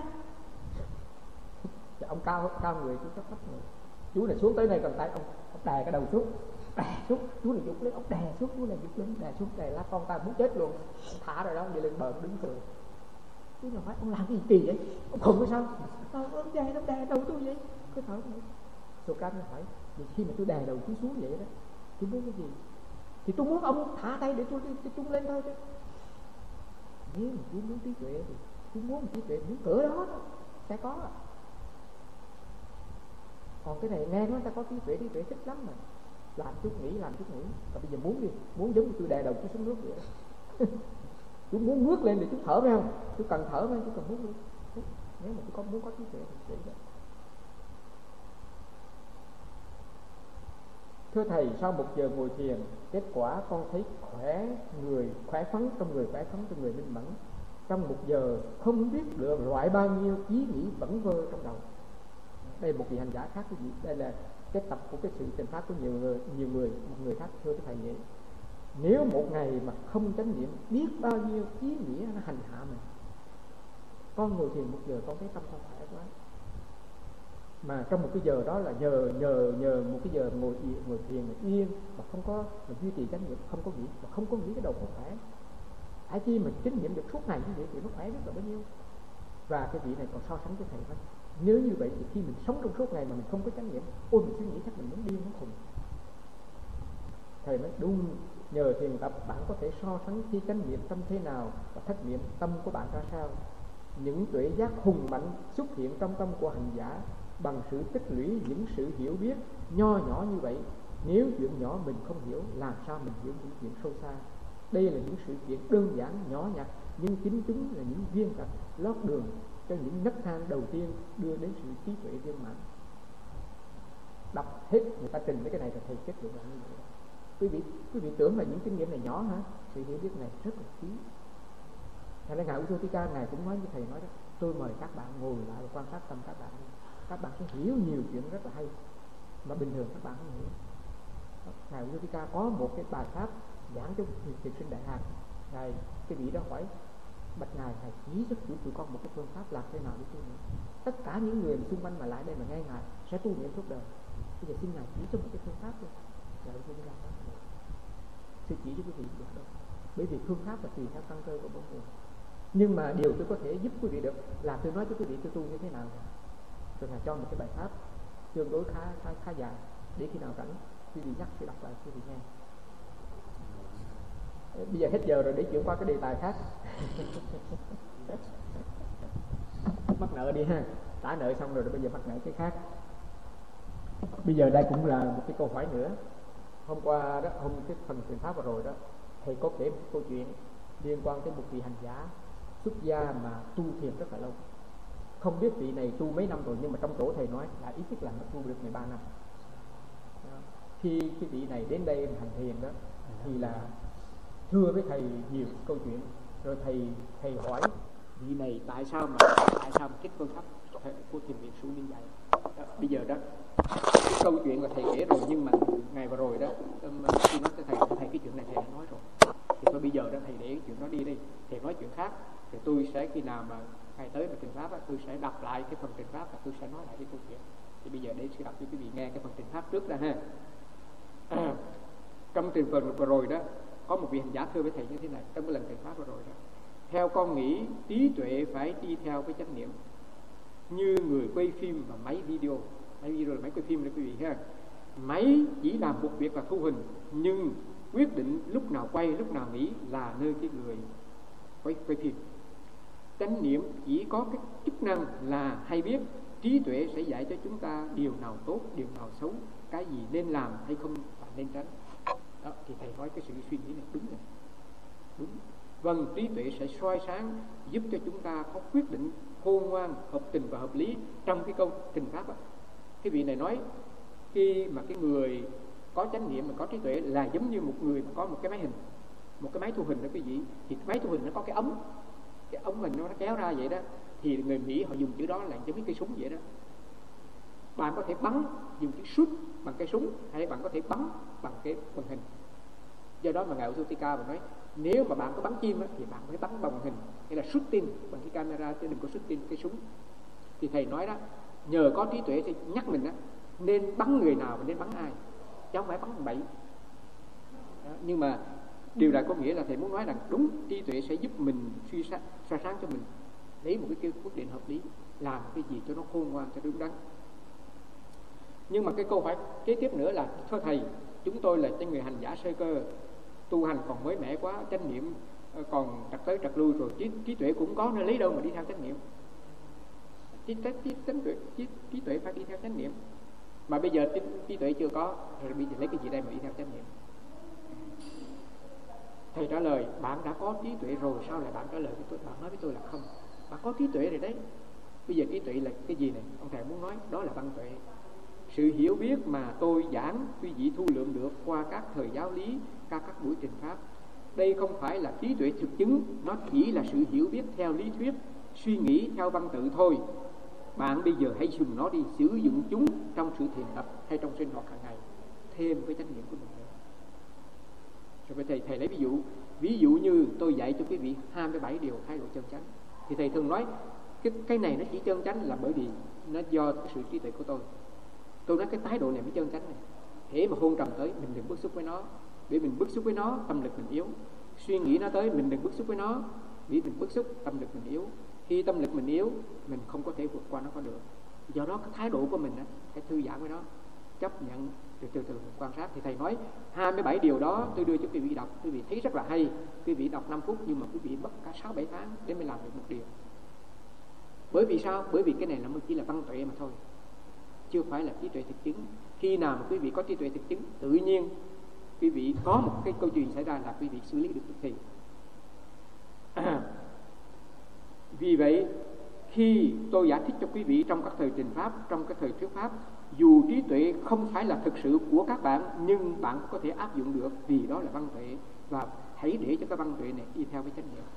Ông cao cao người, chú thấp thấp người. Chú này xuống tới đây cầm tay ông, ông đè cái đầu xuống, đè xuống, chú này giục lên, ông đè xuống, chú này giục lên, đè xuống, đè lát con ta muốn chết luôn. Ông thả rồi đó, đi lên bờ đứng cười. Chú này hỏi ông làm cái gì kỳ vậy? Ông khùng hay sao? Ờ, ông đè nó đè đầu tôi vậy. Cái thở này. Socrates nó hỏi, vì khi mà tôi đè đầu chú xuống vậy đó, tôi muốn cái gì? Thì tôi muốn ông thả tay để tôi tôi tung lên thôi chứ. Nếu mà chú muốn trí tuệ thì chú muốn trí tuệ muốn cửa đó sẽ có. Còn cái này nghe nói ta có trí tuệ, trí tuệ thích lắm mà. Làm chút nghĩ, làm chút nghĩ. Còn bây giờ muốn đi, muốn giống như tôi đè đầu chú xuống nước vậy đó. Chú muốn ngước lên thì chú thở phải không? Chú cần thở phải không? Chú cần muốn đi. nếu mà tôi có muốn có trí tuệ thì sẽ vậy. Thưa thầy, sau một giờ ngồi thiền, kết quả con thấy khỏe người, khỏe khoắn trong người, khỏe khoắn trong người, minh mẫn. Trong một giờ không biết được loại bao nhiêu ý nghĩ vẩn vơ trong đầu. Đây là một vị hành giả khác quý vị. Đây là cái tập của cái sự trình pháp của nhiều người, nhiều người, một người khác thưa cái thầy vậy. Nếu một ngày mà không chánh niệm, biết bao nhiêu ý nghĩa nó hành hạ mình. Con ngồi thiền một giờ con thấy tâm con khỏe quá. Mà trong một cái giờ đó là nhờ nhờ nhờ một cái giờ ngồi ngồi thiền yên mà không có mà duy trì chánh niệm, không có nghĩ, mà không có nghĩ cái đầu không khỏe. Ai chi mình chánh niệm được suốt ngày như vậy thì nó khỏe rất là bao nhiêu. Và cái vị này còn so sánh với thầy đó. Nếu như vậy thì khi mình sống trong suốt ngày mà mình không có chánh niệm, ôi mình suy nghĩ chắc mình muốn điên muốn khùng. Thầy nói đúng, nhờ thiền tập bạn có thể so sánh khi chánh niệm tâm thế nào và thất niệm tâm của bạn ra sao. Những tuệ giác hùng mạnh xuất hiện trong tâm của hành giả bằng sự tích lũy những sự hiểu biết nho nhỏ như vậy. Nếu chuyện nhỏ mình không hiểu, làm sao mình hiểu những chuyện sâu xa. Đây là những sự kiện đơn giản nhỏ nhặt, nhưng chính chúng là những viên gạch lót đường cho những nấc thang đầu tiên đưa đến sự trí tuệ viên mãn. Đọc hết người ta trình với cái này là thầy kết luận là như vậy. Quý vị, quý vị tưởng là những kinh nghiệm này nhỏ hả? Sự hiểu biết này rất là quý. Thành ra ngài Uttottika ngài cũng nói như thầy nói đó, tôi mời các bạn ngồi lại và quan sát tâm các bạn. Các bạn sẽ hiểu nhiều chuyện rất là hay mà bình thường các bạn không hiểu. Ngài Uttottika có một cái bài pháp giảng cho thiền sinh Đại Hàn. Ngài cái vị đó hỏi bạch ngài, thầy chỉ giúp tụi tụi con một cái phương pháp làm thế nào để tu niệm. Tất cả những người xung quanh mà lại đây mà nghe ngài sẽ tu niệm suốt đời. Bây giờ xin ngài chỉ cho một cái phương pháp thôi. Ngài Uttottika nói sư chỉ cho quý vị được đâu, bởi vì phương pháp là tùy theo căn cơ của mỗi người. Nhưng mà điều tôi có thể giúp quý vị được là tôi nói cho quý vị tôi tu như thế nào. Rồi ngài cho một cái bài pháp tương đối khá khá, khá dài, để khi nào rảnh quý vị nhắc sẽ đọc lại quý vị nghe. Bây giờ hết giờ rồi, để chuyển qua cái đề tài khác. Mắc nợ đi ha, trả nợ xong rồi, rồi bây giờ mắc nợ cái khác. Bây giờ đây cũng là một cái câu hỏi nữa. Hôm qua đó, hôm cái phần truyền pháp vừa rồi đó, thầy có kể một câu chuyện liên quan tới một vị hành giả xuất gia mà tu thiền rất là lâu. Không biết vị này tu mấy năm rồi, nhưng mà trong tổ thầy nói là ít nhất là nó tu được mười ba năm. Đó. Khi cái vị này đến đây hành thiền đó thì là thưa với thầy nhiều câu chuyện, rồi thầy thầy hỏi vị này tại sao mà tại sao mà thích phương pháp của thiền viện xuống đến vậy. Đó, bây giờ đó cái câu chuyện là thầy kể rồi, nhưng mà ngày vừa rồi đó khi nói với thầy, thầy cái chuyện này thầy đã nói rồi, thì thôi bây giờ đó thầy để cái chuyện đó đi đi, thầy nói chuyện khác. Thì tôi sẽ khi nào mà ngày tới mà trình pháp đó, tôi sẽ đọc lại cái phần trình pháp và tôi sẽ nói lại cái câu chuyện. Thì bây giờ để sẽ đọc cho quý vị nghe cái phần trình pháp trước đã ha. À, trong trình phần vừa rồi đó có một vị hành giả thưa với thầy như thế này, trong cái lần trình pháp vừa rồi đó: theo con nghĩ trí tuệ phải đi theo cái chánh niệm, như người quay phim và máy video. Máy video là máy quay phim đó quý vị ha. Máy chỉ làm một việc là thu hình, nhưng quyết định lúc nào quay lúc nào nghỉ là nơi cái người quay, quay phim. Chánh niệm chỉ có cái chức năng là hay biết, trí tuệ sẽ dạy cho chúng ta điều nào tốt, điều nào xấu, cái gì nên làm hay không và nên tránh. Đó, thì thầy nói cái sự suy nghĩ này đúng rồi, đúng. Vâng, trí tuệ sẽ soi sáng, giúp cho chúng ta có quyết định khôn ngoan, hợp tình và hợp lý trong cái câu trình pháp đó. Cái vị này nói khi mà cái người có chánh niệm mà có trí tuệ là giống như một người mà có một cái máy hình, một cái máy thu hình đó quý vị. Thì cái máy thu hình nó có cái ống, cái ống hình nó, nó kéo ra vậy đó. Thì người Mỹ họ dùng chữ đó là giống như cây súng vậy đó. Bạn có thể bắn dùng chữ shoot bằng cây súng, hay bạn có thể bắn bằng cái màn hình. Do đó mà ngài Uttottika mà nói nếu mà bạn có bắn chim á, thì bạn phải bắn bằng màn hình, hay là shooting bằng cái camera, chứ đừng có shooting cái súng. Thì thầy nói đó, nhờ có trí tuệ thì nhắc mình á, nên bắn người nào và nên bắn ai, chứ không phải bắn bậy. Đó, nhưng mà điều này có nghĩa là thầy muốn nói rằng đúng, trí tuệ sẽ giúp mình suy sáng, soi sáng cho mình lấy một cái quyết định hợp lý, làm cái gì cho nó khôn ngoan, cho đúng đắn. Nhưng mà cái câu hỏi kế tiếp nữa là thưa thầy, chúng tôi là những người hành giả sơ cơ, tu hành còn mới mẻ quá, chánh niệm còn trật tới trật lui rồi, trí, trí tuệ cũng có, nên lấy đâu mà đi theo chánh niệm. Trí, trí, trí, trí, trí, trí tuệ phải đi theo chánh niệm, mà bây giờ trí, trí tuệ chưa có, rồi bây giờ lấy cái gì đây mà đi theo chánh niệm? Thầy trả lời, bạn đã có trí tuệ rồi, sao lại bạn trả lời với tôi? Bạn nói với tôi là không, bạn có trí tuệ rồi đấy, Bây giờ trí tuệ là cái gì này? Ông thầy muốn nói đó là văn tuệ. Sự hiểu biết mà tôi giảng quý vị thu lượm được qua các thời giáo lý, qua các buổi trình pháp. Đây không phải là trí tuệ thực chứng, nó chỉ là sự hiểu biết theo lý thuyết, suy nghĩ theo văn tự thôi. Bạn bây giờ hãy dùng nó đi, sử dụng chúng trong sự thiền tập hay trong sinh hoạt hàng ngày, thêm với chánh niệm của mình nữa. Rồi thầy, thầy lấy ví dụ, ví dụ như tôi dạy cho quý vị hai mươi bảy điều thái độ chân chánh, thì thầy thường nói cái, cái này nó chỉ chân chánh là bởi vì nó do sự trí tuệ của tôi. Tôi nói cái thái độ này mới chân chánh này. Hễ mà hôn trầm tới, mình đừng bức xúc với nó. Để mình bức xúc với nó, tâm lực mình yếu. Suy nghĩ nó tới, mình đừng bức xúc với nó. Để mình bức xúc, tâm lực mình yếu. Khi tâm lực mình yếu, mình không có thể vượt qua nó có được. Do đó cái thái độ của mình, cái thư giãn với nó, chấp nhận từ từ từ quan sát. Thì thầy nói hai mươi bảy điều đó tôi đưa cho quý vị đọc. Quý vị thấy rất là hay. Quý vị đọc năm phút nhưng mà quý vị mất cả sáu bảy tháng để mới làm được một điều. Bởi vì sao? Bởi vì cái này là mới chỉ là văn tuệ mà thôi, chưa phải là trí tuệ thực chứng. Khi nào mà quý vị có trí tuệ thực chứng, tự nhiên quý vị có một cái câu chuyện xảy ra là quý vị xử lý được tức thì. À, vì vậy khi tôi giải thích cho quý vị trong các thời trình pháp, trong các thời thuyết pháp, dù trí tuệ không phải là thực sự của các bạn, nhưng bạn có thể áp dụng được vì đó là văn tuệ, và hãy để cho cái văn tuệ này đi theo với chánh niệm.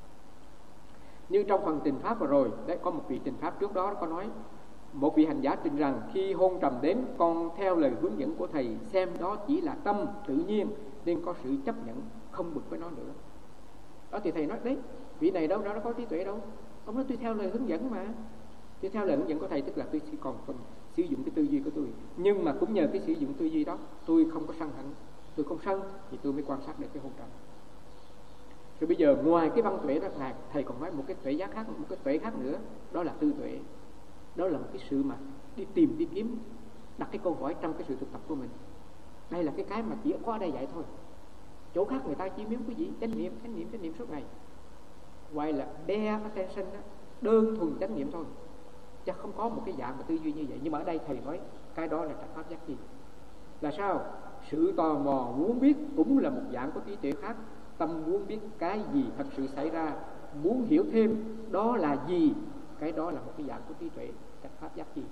Như trong phần trình pháp vừa rồi, đấy có một vị trình pháp trước đó có nói, một vị hành giả trình rằng khi hôn trầm đến, con theo lời hướng dẫn của thầy xem đó chỉ là tâm tự nhiên nên có sự chấp nhận, không bực với nó nữa. Đó thì thầy nói đấy, vị này đâu đó nó có trí tuệ đâu. Ông nói tôi theo lời hướng dẫn mà, tôi theo lời hướng dẫn của thầy, tức là tôi chỉ còn phần sử dụng cái tư duy của tôi. Nhưng mà cũng nhờ cái sử dụng tư duy đó, tôi không có sân hận, tôi không sân thì tôi mới quan sát được cái hôn trầm. Rồi bây giờ ngoài cái văn tuệ đó, thầy còn nói một cái tuệ giác khác, một cái tuệ khác nữa, đó là tư tuệ. Đó là một cái sự mà đi tìm, đi kiếm, đặt cái câu hỏi trong cái sự thực tập của mình. Đây là cái cái mà chỉ có ở đây dạy thôi. Chỗ khác người ta chỉ miếng quý vị chánh niệm, chánh niệm, chánh niệm suốt ngày. Gọi là bare attention đó, đơn thuần chánh niệm thôi, chứ không có một cái dạng mà tư duy như vậy. Nhưng mà ở đây thầy nói cái đó là trạch pháp giác chi. Là sao? Sự tò mò muốn biết cũng là một dạng của trí tuệ khác. Tâm muốn biết cái gì thật sự xảy ra, muốn hiểu thêm đó là gì, cái đó là một cái dạng của trí tuệ, trạch pháp giác chi.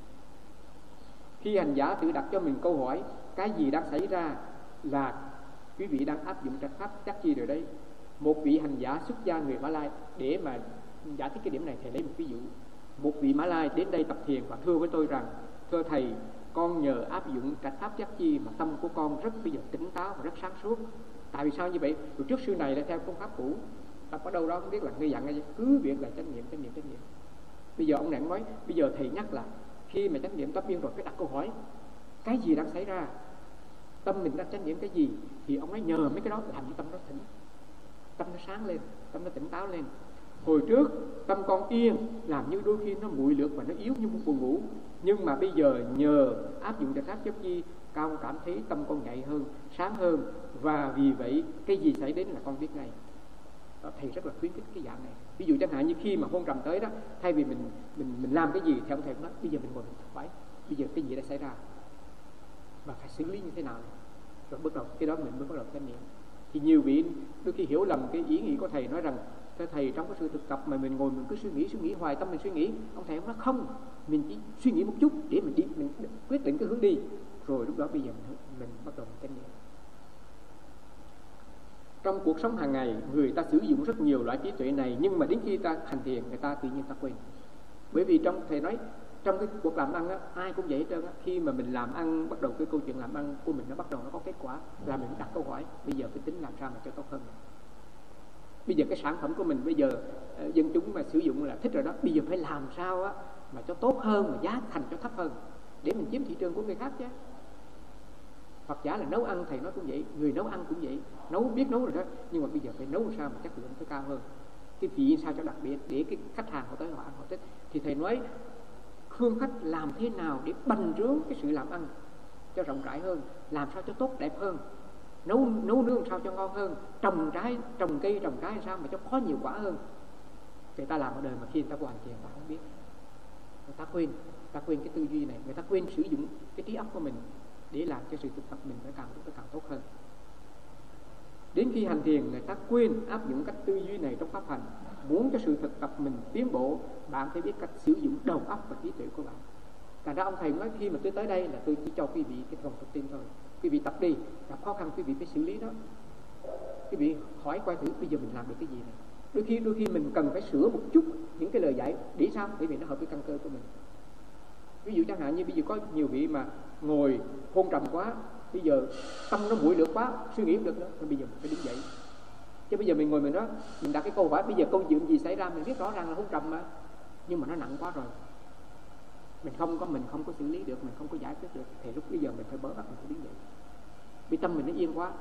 Khi hành giả tự đặt cho mình câu hỏi cái gì đang xảy ra là quý vị đang áp dụng trạch pháp giác chi rồi đấy. Một vị hành giả xuất gia người Mã Lai, để mà giải thích cái điểm này thầy lấy một ví dụ. Một vị Mã Lai đến đây tập thiền và thưa với tôi rằng, thưa thầy, con nhờ áp dụng trạch pháp giác chi mà tâm của con rất bây giờ tỉnh táo và rất sáng suốt. Tại vì sao như vậy? Rồi trước xưa này là theo phương pháp cũ, tập ở đâu đó không biết là người dặn, cứ việc là chánh niệm, chánh niệm, chánh niệm. Bây giờ ông này nói, bây giờ thầy nhắc là khi mà chánh niệm tâm yên rồi phải đặt câu hỏi cái gì đang xảy ra, tâm mình đang chánh niệm cái gì, thì ông nói nhờ mấy cái đó làm cho tâm nó tỉnh, tâm nó sáng lên, tâm nó tỉnh táo lên. Hồi trước tâm con yên, làm như đôi khi nó muội lược và nó yếu như một buồn ngủ, nhưng mà bây giờ nhờ áp dụng trạch pháp giác chi, con cảm thấy tâm con nhạy hơn, sáng hơn, và vì vậy cái gì xảy đến là con biết ngay. Đó, thầy rất là khuyến khích cái dạng này. Ví dụ chẳng hạn như khi mà hôn trầm tới đó, thay vì mình mình mình làm cái gì theo thầy nói, bây giờ mình ngồi mình phải, bây giờ cái gì đã xảy ra và phải xử lý như thế nào này. Rồi bắt đầu cái đó mình mới bắt đầu chánh niệm. Thì nhiều vị đôi khi hiểu lầm cái ý nghĩ của thầy, nói rằng thưa thầy, trong cái sự thực tập mà mình ngồi mình cứ suy nghĩ suy nghĩ hoài, tâm mình suy nghĩ. Ông thầy ông nói không, mình chỉ suy nghĩ một chút để mình đi, mình quyết định cái hướng đi, rồi lúc đó bây giờ mình, mình bắt đầu chánh niệm. Trong cuộc sống hàng ngày, người ta sử dụng rất nhiều loại trí tuệ này, nhưng mà đến khi ta hành thiền, người ta tự nhiên ta quên. Bởi vì trong thầy nói, trong cái cuộc làm ăn á, ai cũng vậy hết trơn á. Khi mà mình làm ăn, bắt đầu cái câu chuyện làm ăn của mình nó bắt đầu nó có kết quả, là mình đặt câu hỏi bây giờ phải tính làm sao mà cho tốt hơn. Bây giờ cái sản phẩm của mình bây giờ dân chúng mà sử dụng là thích rồi đó, bây giờ phải làm sao á mà cho tốt hơn, mà giá thành cho thấp hơn, để mình chiếm thị trường của người khác chứ. Hoặc giả là nấu ăn, thầy nói cũng vậy, người nấu ăn cũng vậy, nấu biết nấu rồi đó, nhưng mà bây giờ phải nấu làm sao mà chất lượng phải cao hơn, cái vị sao cho đặc biệt để cái khách hàng họ tới họ ăn họ thích. Thì thầy nói phương cách làm thế nào để bành trướng cái sự làm ăn cho rộng rãi hơn, làm sao cho tốt đẹp hơn, nấu nấu nướng sao cho ngon hơn, trồng trái trồng cây trồng trái sao mà cho có nhiều quả hơn. Người ta làm ở đời mà khi người ta hoàn thiện ta không biết, người ta quên, người ta quên cái tư duy này, người ta quên sử dụng cái trí óc của mình để làm cho sự thực tập mình phải càng tốt càng tốt hơn. Đến khi hành thiền người ta quên áp dụng cách tư duy này trong pháp hành, muốn cho sự thực tập mình tiến bộ, bạn phải biết cách sử dụng đầu óc và trí tuệ của bạn. Thành ra ông thầy nói khi mà tôi tới đây là tôi chỉ cho quý vị cái phần thông tin thôi. Quý vị tập đi, gặp khó khăn quý vị phải xử lý đó. Quý vị hỏi coi thử bây giờ mình làm được cái gì này. Đôi khi đôi khi mình cần phải sửa một chút những cái lời dạy để sao? Bởi vì nó hợp với căn cơ của mình. Ví dụ chẳng hạn như bây giờ có nhiều vị mà ngồi hôn trầm quá, bây giờ tâm nó muội lược quá, suy nghĩ không được nữa, thì bây giờ mình phải đứng dậy. Chứ bây giờ mình ngồi mình nói, mình đặt cái câu hỏi bây giờ câu chuyện gì xảy ra mình biết rõ ràng là hôn trầm mà, nhưng mà nó nặng quá rồi, mình không có mình không có xử lý được, mình không có giải quyết được, thì lúc bây giờ mình phải bớ bắt mình phải đứng dậy, vì tâm mình nó yên quá.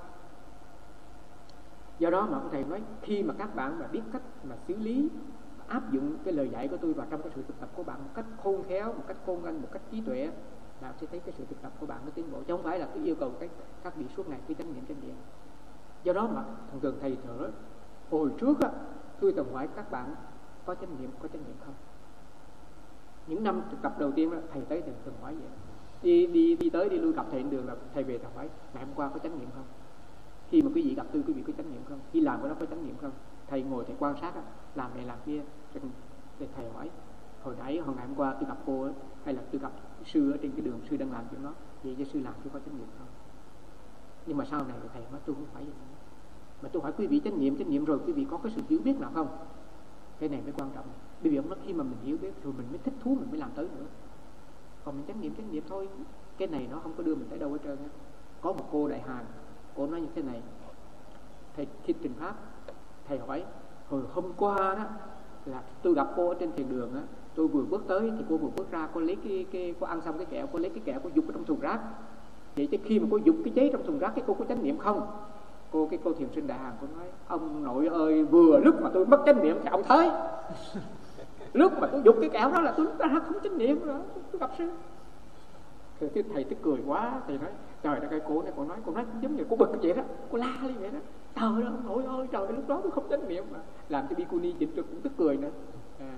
Do đó mà ông thầy nói khi mà các bạn mà biết cách mà xử lý, áp dụng cái lời dạy của tôi vào trong cái sự thực tập của bạn một cách khôn khéo, một cách khôn ngoan, một cách trí tuệ, bạn sẽ thấy cái sự thực tập của bạn nó tiến bộ, chứ không phải là cứ yêu cầu cái các vị suốt ngày cứ chánh niệm chánh niệm. Do đó mà thường thường thầy thở hồi trước á, tôi từng hỏi các bạn có chánh niệm có chánh niệm không. Những năm thực tập đầu tiên đó, thầy tới thường thường hỏi vậy, đi đi đi tới đi lui gặp thầy trên đường là thầy về thầy hỏi ngày hôm qua có chánh niệm không. Khi mà quý vị gặp tôi, quý vị có chánh niệm không? Khi làm cái đó có chánh niệm không? Thầy ngồi thầy quan sát á, làm này làm kia, thì thầy hỏi hồi nãy hồi ngày hôm qua tôi gặp cô ấy, hay là tôi gặp sư ở trên cái đường, sư đang làm chuyện đó, vậy cho sư làm tôi có chánh niệm không? Nhưng mà sau này thầy nói tôi không phải vậy, mà tôi hỏi quý vị chánh niệm chánh niệm rồi quý vị có cái sự hiểu biết nào không? Cái này mới quan trọng. Bởi vì ông nói khi mà mình hiểu biết rồi mình mới thích thú, mình mới làm tới nữa. Còn mình chánh niệm chánh niệm thôi, cái này nó không có đưa mình tới đâu hết trơn á. Có một cô Đại Hàn, cô nói như thế này, thầy Thiên Trình Pháp, thầy hỏi hồi hôm qua đó là tôi gặp cô ở trên thiền đường á, tôi vừa bước tới thì cô vừa bước ra, cô lấy cái cái cô ăn xong cái kẹo, cô lấy cái kẹo cô dục ở trong thùng rác. Vậy chứ khi mà cô dục cái giấy trong thùng rác cái cô có chánh niệm không? Cô cái cô thiền sinh Đại Hàn cô nói ông nội ơi, vừa lúc mà tôi mất chánh niệm thì ông thấy lúc mà tôi dục cái kẹo đó là tôi lúc đó không chánh niệm rồi, tôi gặp sư. Thì cái thầy tức cười quá, thầy nói trời đất ơi, cô này cô nói cô nói giống như cô bực vậy đó, cô la lên vậy đó, trời ơi ông nội ơi, trời ơi lúc đó tôi không chánh niệm mà, làm cho Bikuni dịch tôi cũng tức cười nữa. À.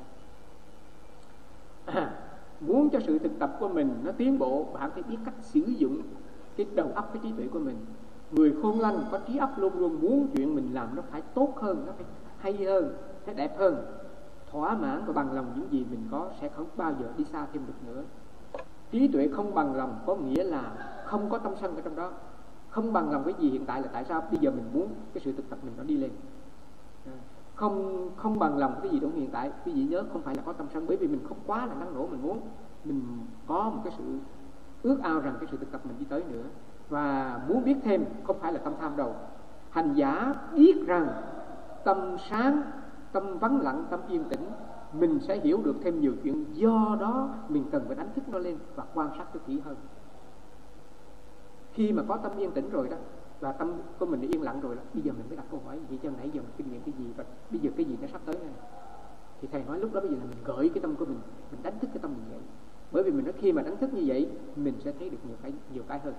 À, muốn cho sự thực tập của mình nó tiến bộ, bạn phải biết cách sử dụng cái đầu óc, cái trí tuệ của mình. Người khôn lanh có trí óc luôn luôn muốn chuyện mình làm nó phải tốt hơn, nó phải hay hơn, phải đẹp hơn, thỏa mãn và bằng lòng những gì mình có, sẽ không bao giờ đi xa thêm được nữa. Trí tuệ không bằng lòng có nghĩa là không có tâm sân ở trong đó. Không bằng lòng cái gì hiện tại là tại sao bây giờ mình muốn cái sự thực tập mình nó đi lên. Không không bằng lòng cái gì trong hiện tại, quý vị nhớ không phải là có tâm sân, bởi vì mình không quá là năng nổ, mình muốn mình có một cái sự ước ao rằng cái sự thực tập mình đi tới nữa, và muốn biết thêm, không phải là tâm tham đầu. Hành giả biết rằng tâm sáng, tâm vắng lặng, tâm yên tĩnh, mình sẽ hiểu được thêm nhiều chuyện, do đó mình cần phải đánh thức nó lên và quan sát nó kỹ hơn. Khi mà có tâm yên tĩnh rồi đó, và tâm của mình yên lặng rồi đó, bây giờ mình mới đặt câu hỏi vậy cho nãy giờ mình kinh nghiệm cái gì, và bây giờ cái gì nó sắp tới này. Thì thầy nói lúc đó bây giờ là mình gợi cái tâm của mình, mình đánh thức cái tâm mình vậy. Bởi vì mình nói khi mà đánh thức như vậy, mình sẽ thấy được nhiều cái nhiều cái hơn.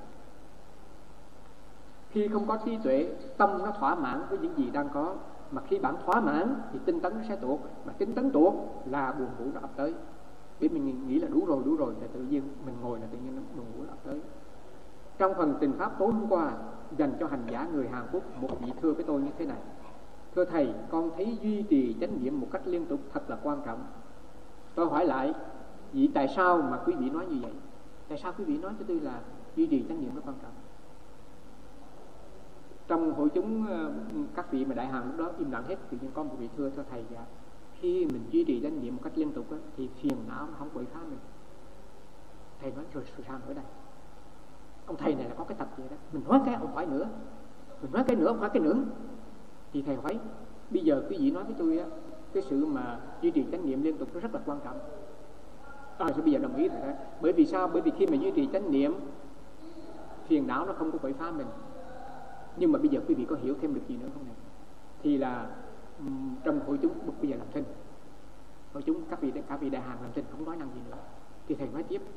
Khi không có trí tuệ, tâm nó thỏa mãn với những gì đang có, mà khi bạn thỏa mãn thì tinh tấn nó sẽ tuột, mà tinh tấn tuột là buồn ngủ nó ập tới. Bởi mình nghĩ là đủ rồi đủ rồi là tự nhiên mình ngồi là tự nhiên nó buồn ngủ nó ập tới. Trong phần Tình Pháp tối hôm qua dành cho hành giả người Hàn Quốc, một vị thưa với tôi như thế này: thưa thầy, con thấy duy trì chánh niệm một cách liên tục thật là quan trọng. Tôi hỏi lại, vậy tại sao mà quý vị nói như vậy? Tại sao quý vị nói cho tôi là duy trì chánh niệm nó quan trọng? Trong hội chúng các vị mà Đại Hàn lúc đó im lặng hết, tự nhiên có một vị thưa cho thầy dạ, khi mình duy trì chánh niệm một cách liên tục đó, thì phiền não nó không quậy phá mình. Thầy nói rồi sao nữa đây? Ông thầy này là có cái tật vậy đó, mình nói cái ông hỏi nữa, mình nói cái nữa ông hỏi cái nữa. Thì thầy hỏi bây giờ quý vị nói với tôi á, cái sự mà duy trì chánh niệm liên tục nó rất là quan trọng. À, thì bây giờ đồng ý rồi đó. Bởi vì sao? Bởi vì khi mà duy trì chánh niệm, phiền não nó không có quậy phá mình. Nhưng mà bây giờ quý vị có hiểu thêm được gì nữa không này? Thì là um, trong hội chúng bây giờ làm thinh, hội chúng các vị các vị Đại Hàn làm thinh không nói năng gì nữa. Thì thầy nói tiếp,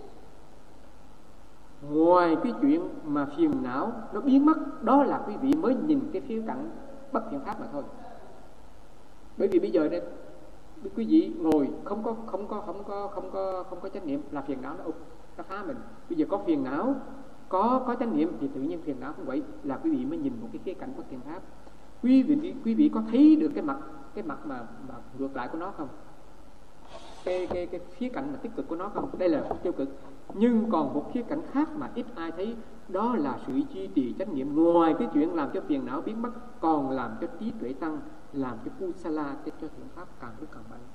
ngoài cái chuyện mà phiền não nó biến mất, đó là quý vị mới nhìn cái phía cạnh bất thiện pháp mà thôi. Bởi vì bây giờ đây quý vị ngồi không có không có không có không có không có chánh niệm là phiền não nó ụp nó phá mình. Bây giờ có phiền não, có có chánh niệm thì tự nhiên phiền não cũng vậy, là quý vị mới nhìn một cái khía cạnh bất thiện pháp. Quý vị quý vị có thấy được cái mặt cái mặt mà, mà ngược lại của nó không? Cái cái cái khía cạnh mà tích cực của nó không? Đây là tiêu cực. Nhưng còn một khía cạnh khác mà ít ai thấy, đó là sự duy trì chánh niệm. Ngoài cái chuyện làm cho phiền não biến mất, còn làm cho trí tuệ tăng, làm cho kusala, cho thiện pháp càng lúc càng mạnh.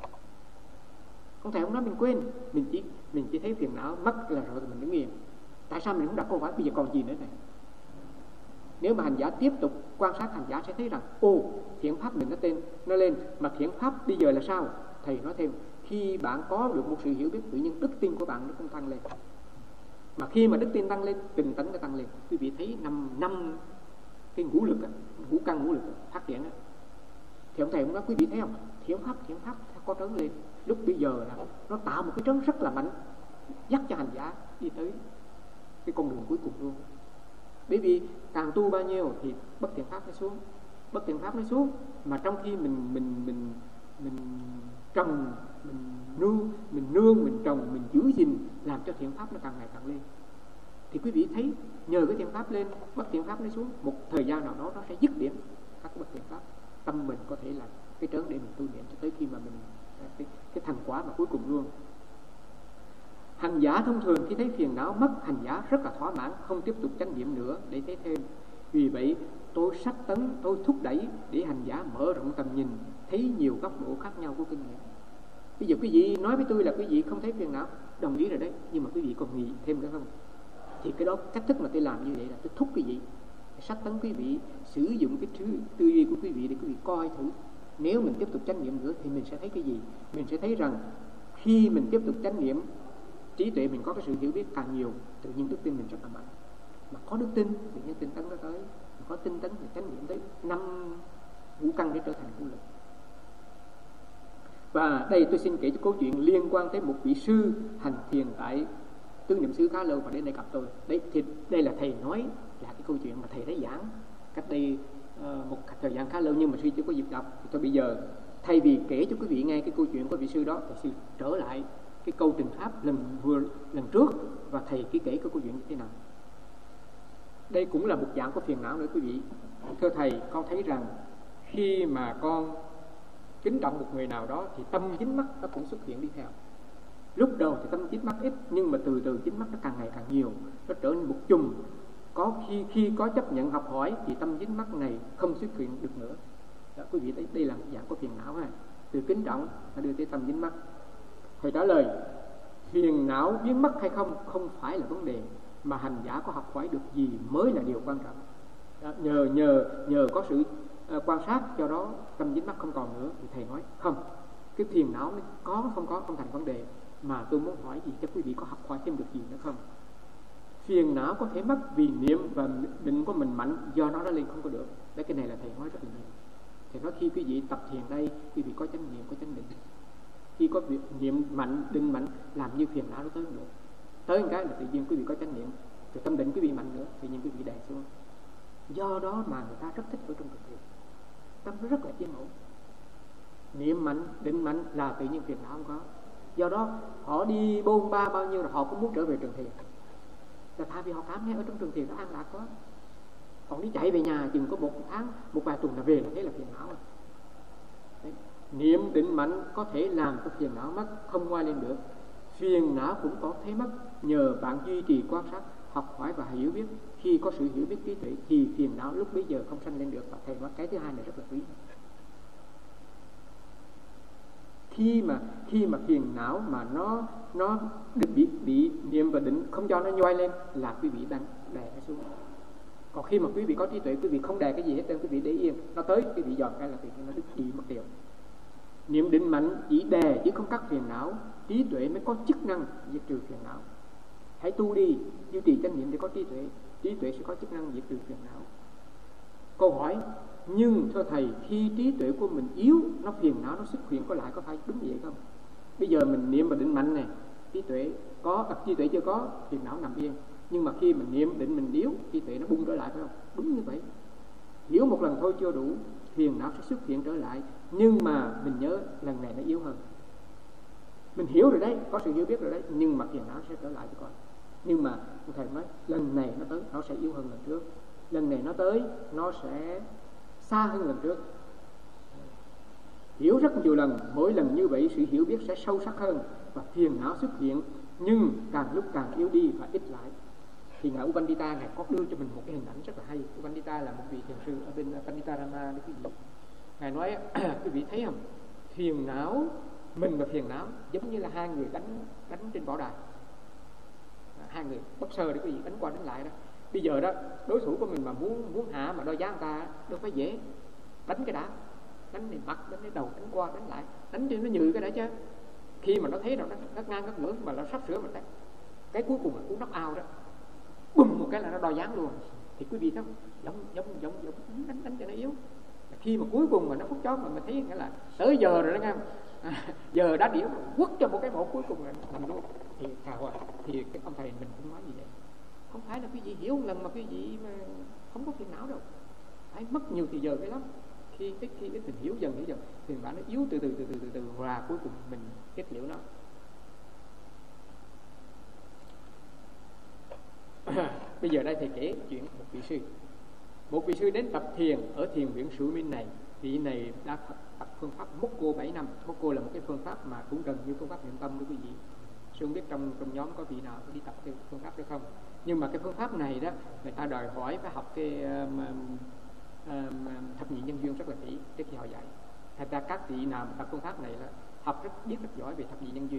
Không thể không nói mình quên, mình chỉ mình chỉ thấy phiền não mất là rồi mình đứng yên. Tại sao mình không đặt câu hỏi bây giờ còn gì nữa này? Nếu mà hành giả tiếp tục quan sát, hành giả sẽ thấy rằng ô, thiện pháp mình nó tên nó lên, mà thiện pháp bây giờ là sao? Thầy nói thêm, khi bạn có được một sự hiểu biết, tự nhiên đức tin của bạn nó cũng tăng lên. Mà khi mà đức tin tăng lên, tinh tấn nó tăng lên. Quý vị thấy năm năm cái ngũ lực á, ngũ căn ngũ lực phát triển á, thì ông thầy cũng nói quý vị thấy không? Thiện pháp thiện pháp có trớn lên. Lúc bây giờ là nó tạo một cái trớn rất là mạnh, dắt cho hành giả đi tới cái con đường cuối cùng luôn. Bởi vì càng tu bao nhiêu thì bất thiện pháp nó xuống, bất thiện pháp nó xuống, mà trong khi mình mình mình mình trồng, mình nương, mình nương, mình trồng, mình giữ gìn, làm cho thiện pháp nó càng ngày càng lên. Thì quý vị thấy nhờ cái thiện pháp lên, bất thiện pháp nó xuống, một thời gian nào đó nó sẽ dứt điểm các cái bất thiện pháp. Tâm mình có thể là cái trớn để mình tu niệm cho tới khi mà mình cái, cái thành quả mà cuối cùng luôn. Hành giả thông thường khi thấy phiền não mất, hành giả rất là thỏa mãn, không tiếp tục chánh niệm nữa để thấy thêm. Vì vậy tôi sách tấn, tôi thúc đẩy để hành giả mở rộng tầm nhìn, thấy nhiều góc độ khác nhau của kinh nghiệm. Bây giờ quý vị nói với tôi là quý vị không thấy phiền não, đồng ý rồi đấy, nhưng mà quý vị còn nghĩ thêm nữa không? Thì cái đó, cách thức mà tôi làm như vậy là tôi thúc quý vị, sách tấn quý vị sử dụng cái thứ tư duy của quý vị để quý vị coi thử. Nếu mình tiếp tục chánh niệm nữa thì mình sẽ thấy cái gì? Mình sẽ thấy rằng khi mình tiếp tục chánh niệm, trí tuệ mình có cái sự hiểu biết càng nhiều, tự nhiên đức tin mình rất là mạnh. Mà có đức tin, tự nhiên tinh tấn nó tới. Mà có tinh tấn thì chánh niệm tới năm ngũ căn để trở thành ngũ lực. Và đây tôi xin kể cho câu chuyện liên quan tới một vị sư hành thiền tại Tứ Niệm xứ khá lâu và đến đây gặp tôi. Đấy, thì đây là thầy nói là cái câu chuyện mà thầy đã giảng cách đây uh, một thời gian khá lâu, nhưng mà sư chưa có dịp gặp. Thì tôi bây giờ thay vì kể cho quý vị nghe cái câu chuyện của vị sư đó, thì sư trở lại cái câu trình pháp lần vừa lần trước và thầy ký kể cái câu chuyện như thế nào. Đây cũng là một dạng của phiền não nữa quý vị. Thưa thầy, con thấy rằng khi mà con kính trọng một người nào đó thì tâm dính mắc nó cũng xuất hiện đi theo. Lúc đầu thì tâm dính mắc ít, nhưng mà từ từ dính mắc nó càng ngày càng nhiều, nó trở nên một chùm. Có khi khi có chấp nhận học hỏi thì tâm dính mắc này không xuất hiện được nữa. Đó, quý vị thấy đây là một dạng của phiền não ha. Từ kính trọng nó đưa tới tâm dính mắc. Thầy trả lời, phiền não biến mất hay không không phải là vấn đề, mà hành giả có học hỏi được gì mới là điều quan trọng. Đó, nhờ nhờ nhờ có sự uh, quan sát, cho đó tâm dính mắc không còn nữa. Thì thầy nói không, cái phiền não có không có không thành vấn đề, mà tôi muốn hỏi gì cho quý vị có học hỏi thêm được gì nữa không. Phiền não có thể mất vì niệm và định của mình mạnh, do nó đã lên không có được. Đấy, cái này là thầy nói rất là nhiều. Thầy nói khi quý vị tập thiền đây, quý vị có chánh niệm, có chánh định, khi có việc niệm mạnh, định mạnh, làm như phiền não nó tới nữa. Tới một cái là tự nhiên quý vị có chánh niệm, rồi tâm định quý vị mạnh nữa, tự nhiên quý vị đè xuống. Do đó mà người ta rất thích ở trong thực thiền, tâm nó rất là yên ổn. Niệm mạnh, định mạnh là tự nhiên phiền não không có. Do đó họ đi bôn ba bao nhiêu rồi họ cũng muốn trở về trường thiền. Là tại vì họ cảm thấy ở trong trường thiền nó an lạc quá. Còn đi chạy về nhà chừng có một tháng, một vài tuần là về là thế là phiền não. Đấy. Niệm định mạnh có thể làm cho phiền não mất, không ngoai lên được. Phiền não cũng có thể mất nhờ bạn duy trì quan sát, học hỏi và hiểu biết. Khi có sự hiểu biết trí tuệ thì phiền não lúc bấy giờ không sanh lên được. Và thầy nói cái thứ hai này rất là quý. Khi mà khi mà phiền não mà nó nó được bị bị niệm và định không cho nó nhoai lên là quý vị đang đè nó xuống. Còn khi mà quý vị có trí tuệ, quý vị không đè cái gì hết trơn, quý vị để yên, nó tới quý vị dòm cái là tự nhiên nó đứt đi mất tiêu. Niệm định mạnh chỉ đè chứ không cắt phiền não, trí tuệ mới có chức năng diệt trừ phiền não. Hãy tu đi, duy trì chánh niệm để có trí tuệ, trí tuệ sẽ có chức năng diệt trừ phiền não. Câu hỏi, nhưng thưa thầy, khi trí tuệ của mình yếu, nó phiền não nó xuất hiện có lại, có phải đúng vậy không? Bây giờ mình niệm và định mạnh này, trí tuệ có, à, trí tuệ chưa có, phiền não nằm yên. Nhưng mà khi mình niệm định mình yếu, trí tuệ nó bung trở lại, phải không? Đúng như vậy. Hiểu một lần thôi chưa đủ, phiền não sẽ xuất hiện trở lại. Nhưng mà mình nhớ lần này nó yếu hơn. Mình hiểu rồi đấy, có sự hiểu biết rồi đấy, nhưng mà phiền não sẽ trở lại cho con. Nhưng mà thầy nói lần này nó tới, nó sẽ yếu hơn lần trước. Lần này nó tới, nó sẽ xa hơn lần trước. Hiểu rất nhiều lần, mỗi lần như vậy sự hiểu biết sẽ sâu sắc hơn và phiền não xuất hiện nhưng càng lúc càng yếu đi và ít lại. Thì ngài Upandita ngài có đưa cho mình một cái hình ảnh rất là hay. Upandita là một vị thiền sư ở bên Panditarama đấy quý vị. Ngài nói quý vị thấy không, phiền não, mình và phiền não giống như là hai người đánh đánh trên võ đài, hai người boxer đấy quý vị, đánh qua đánh lại đó. Bây giờ đó đối thủ của mình mà muốn muốn hạ mà đôi giá người ta đâu phải dễ, đánh cái đã, đánh lên mặt, đánh lên đầu, đánh qua đánh lại, đánh cho nó nhừ cái đã chứ. Khi mà nó thấy rồi nó ngắt ngang ngắt ngưỡng mà nó sắp sửa mà cái, cái cuối cùng là cú knock out đó, bùm một cái là nó đòi dáng luôn. Thì quý vị thấy giống giống giống giống đánh đánh cho nó yếu. Khi mà cuối cùng mà nó phút chót mà mình thấy nghĩa là tới giờ rồi đó nghe, à, giờ đã điểm quất cho một cái một cuối cùng là nằm luôn. Thì thảo thì cái ông thầy mình cũng nói gì vậy, không phải là quý vị hiểu một lần mà quý vị mà không có phiền não đâu, phải mất nhiều thời giờ cái lắm. Khi cái khi cái tình hiểu dần hiểu dần thì bạn nó yếu từ từ từ từ từ từ và cuối cùng mình kết liễu nó. Bây giờ đây thầy kể chuyện một vị sư. Một vị sư đến tập thiền ở thiền viện Sủ Minh này. Vị này đã tập phương pháp Mokko bảy năm. Mokko là một cái phương pháp mà cũng gần như phương pháp niệm tâm đó quý vị. Sư không biết trong trong nhóm có vị nào có đi tập cái phương pháp đó không. Nhưng mà cái phương pháp này đó người ta đòi hỏi phải học cái um, um, thập nhị nhân duyên rất là kỹ trước khi họ dạy. Thật ra các vị nào mà tập phương pháp này đó học rất biết rất giỏi về thập nhị nhân duyên.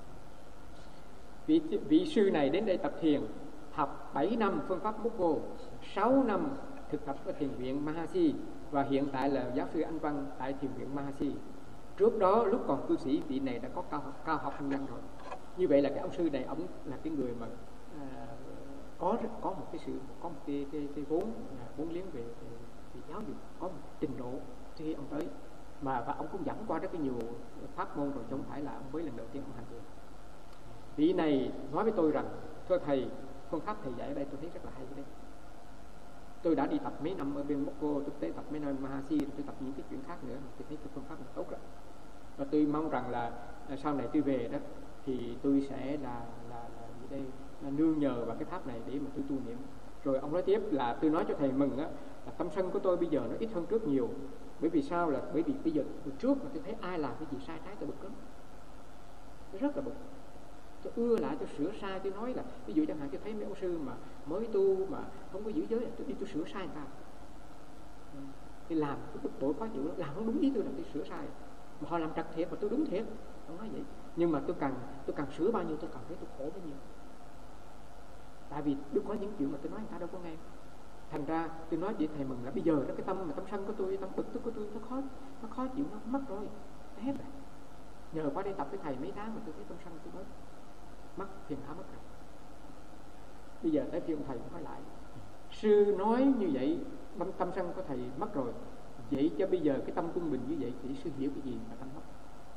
Vị, vị sư này đến đây tập thiền, học bảy năm phương pháp Mokko, sáu năm thực tập ở thiền viện Mahasi và hiện tại là giáo sư Anh Văn tại thiền viện Mahasi. Trước đó lúc còn cư sĩ vị này đã có cao học, cao học hành nhân rồi. Như vậy là cái ông sư này ông là cái người mà à, có có một cái sự có một cái cái, cái vốn vốn liếng về, về, về giáo dục, có một trình độ khi ông tới mà và ông cũng dẫn qua rất nhiều pháp môn rồi, chứ không phải là ông mới lần đầu tiên ông hành được. Vị này nói với tôi rằng thưa thầy, phương pháp thầy dạy ở đây tôi thấy rất là hay đấy. Tôi đã đi tập mấy năm ở bên Mokko, tôi tới tập mấy năm Mahasi, tôi tập những cái chuyện khác nữa, tôi thấy cái phương pháp này tốt lắm. Và tôi mong rằng là, là sau này tôi về đó thì tôi sẽ là là, là gì đây là nương nhờ vào cái pháp này để mà tôi tu niệm. Rồi ông nói tiếp là tôi nói cho thầy mừng á, là tâm sân của tôi bây giờ nó ít hơn trước nhiều. Bởi vì sao? Là bởi vì bây giờ từ trước mà tôi thấy ai làm cái gì sai trái tôi bực lắm, tôi rất là bực. Tôi ưa lại tôi sửa sai, tôi nói là ví dụ chẳng hạn tôi thấy mấy ông sư mà mới tu mà không có giữ giới, tôi đi tôi sửa sai người ta, tôi làm tôi bực bội quá chịu, làm không đúng ý tôi là tôi sửa sai, mà họ làm trật thiệt mà tôi đúng thiệt, không nói vậy. Nhưng mà tôi càng tôi càng sửa bao nhiêu tôi càng thấy tôi khổ bấy nhiêu, tại vì tôi có những chuyện mà tôi nói người ta đâu có nghe. Thành ra tôi nói với thầy mừng là bây giờ đó cái tâm mà tâm sân của tôi, tâm bực tôi của tôi nó khó nó khó chịu, nó mất rồi, nó hết rồi. Nhờ qua đây tập với thầy mấy tháng mà tôi thấy tâm sân tôi bớt, mất phiền não mất rồi. Bây giờ tới khi ông thầy cũng nói lại, sư nói như vậy tâm, tâm sân của thầy mất rồi, vậy cho bây giờ cái tâm quân bình như vậy thì sư hiểu cái gì mà tâm mất?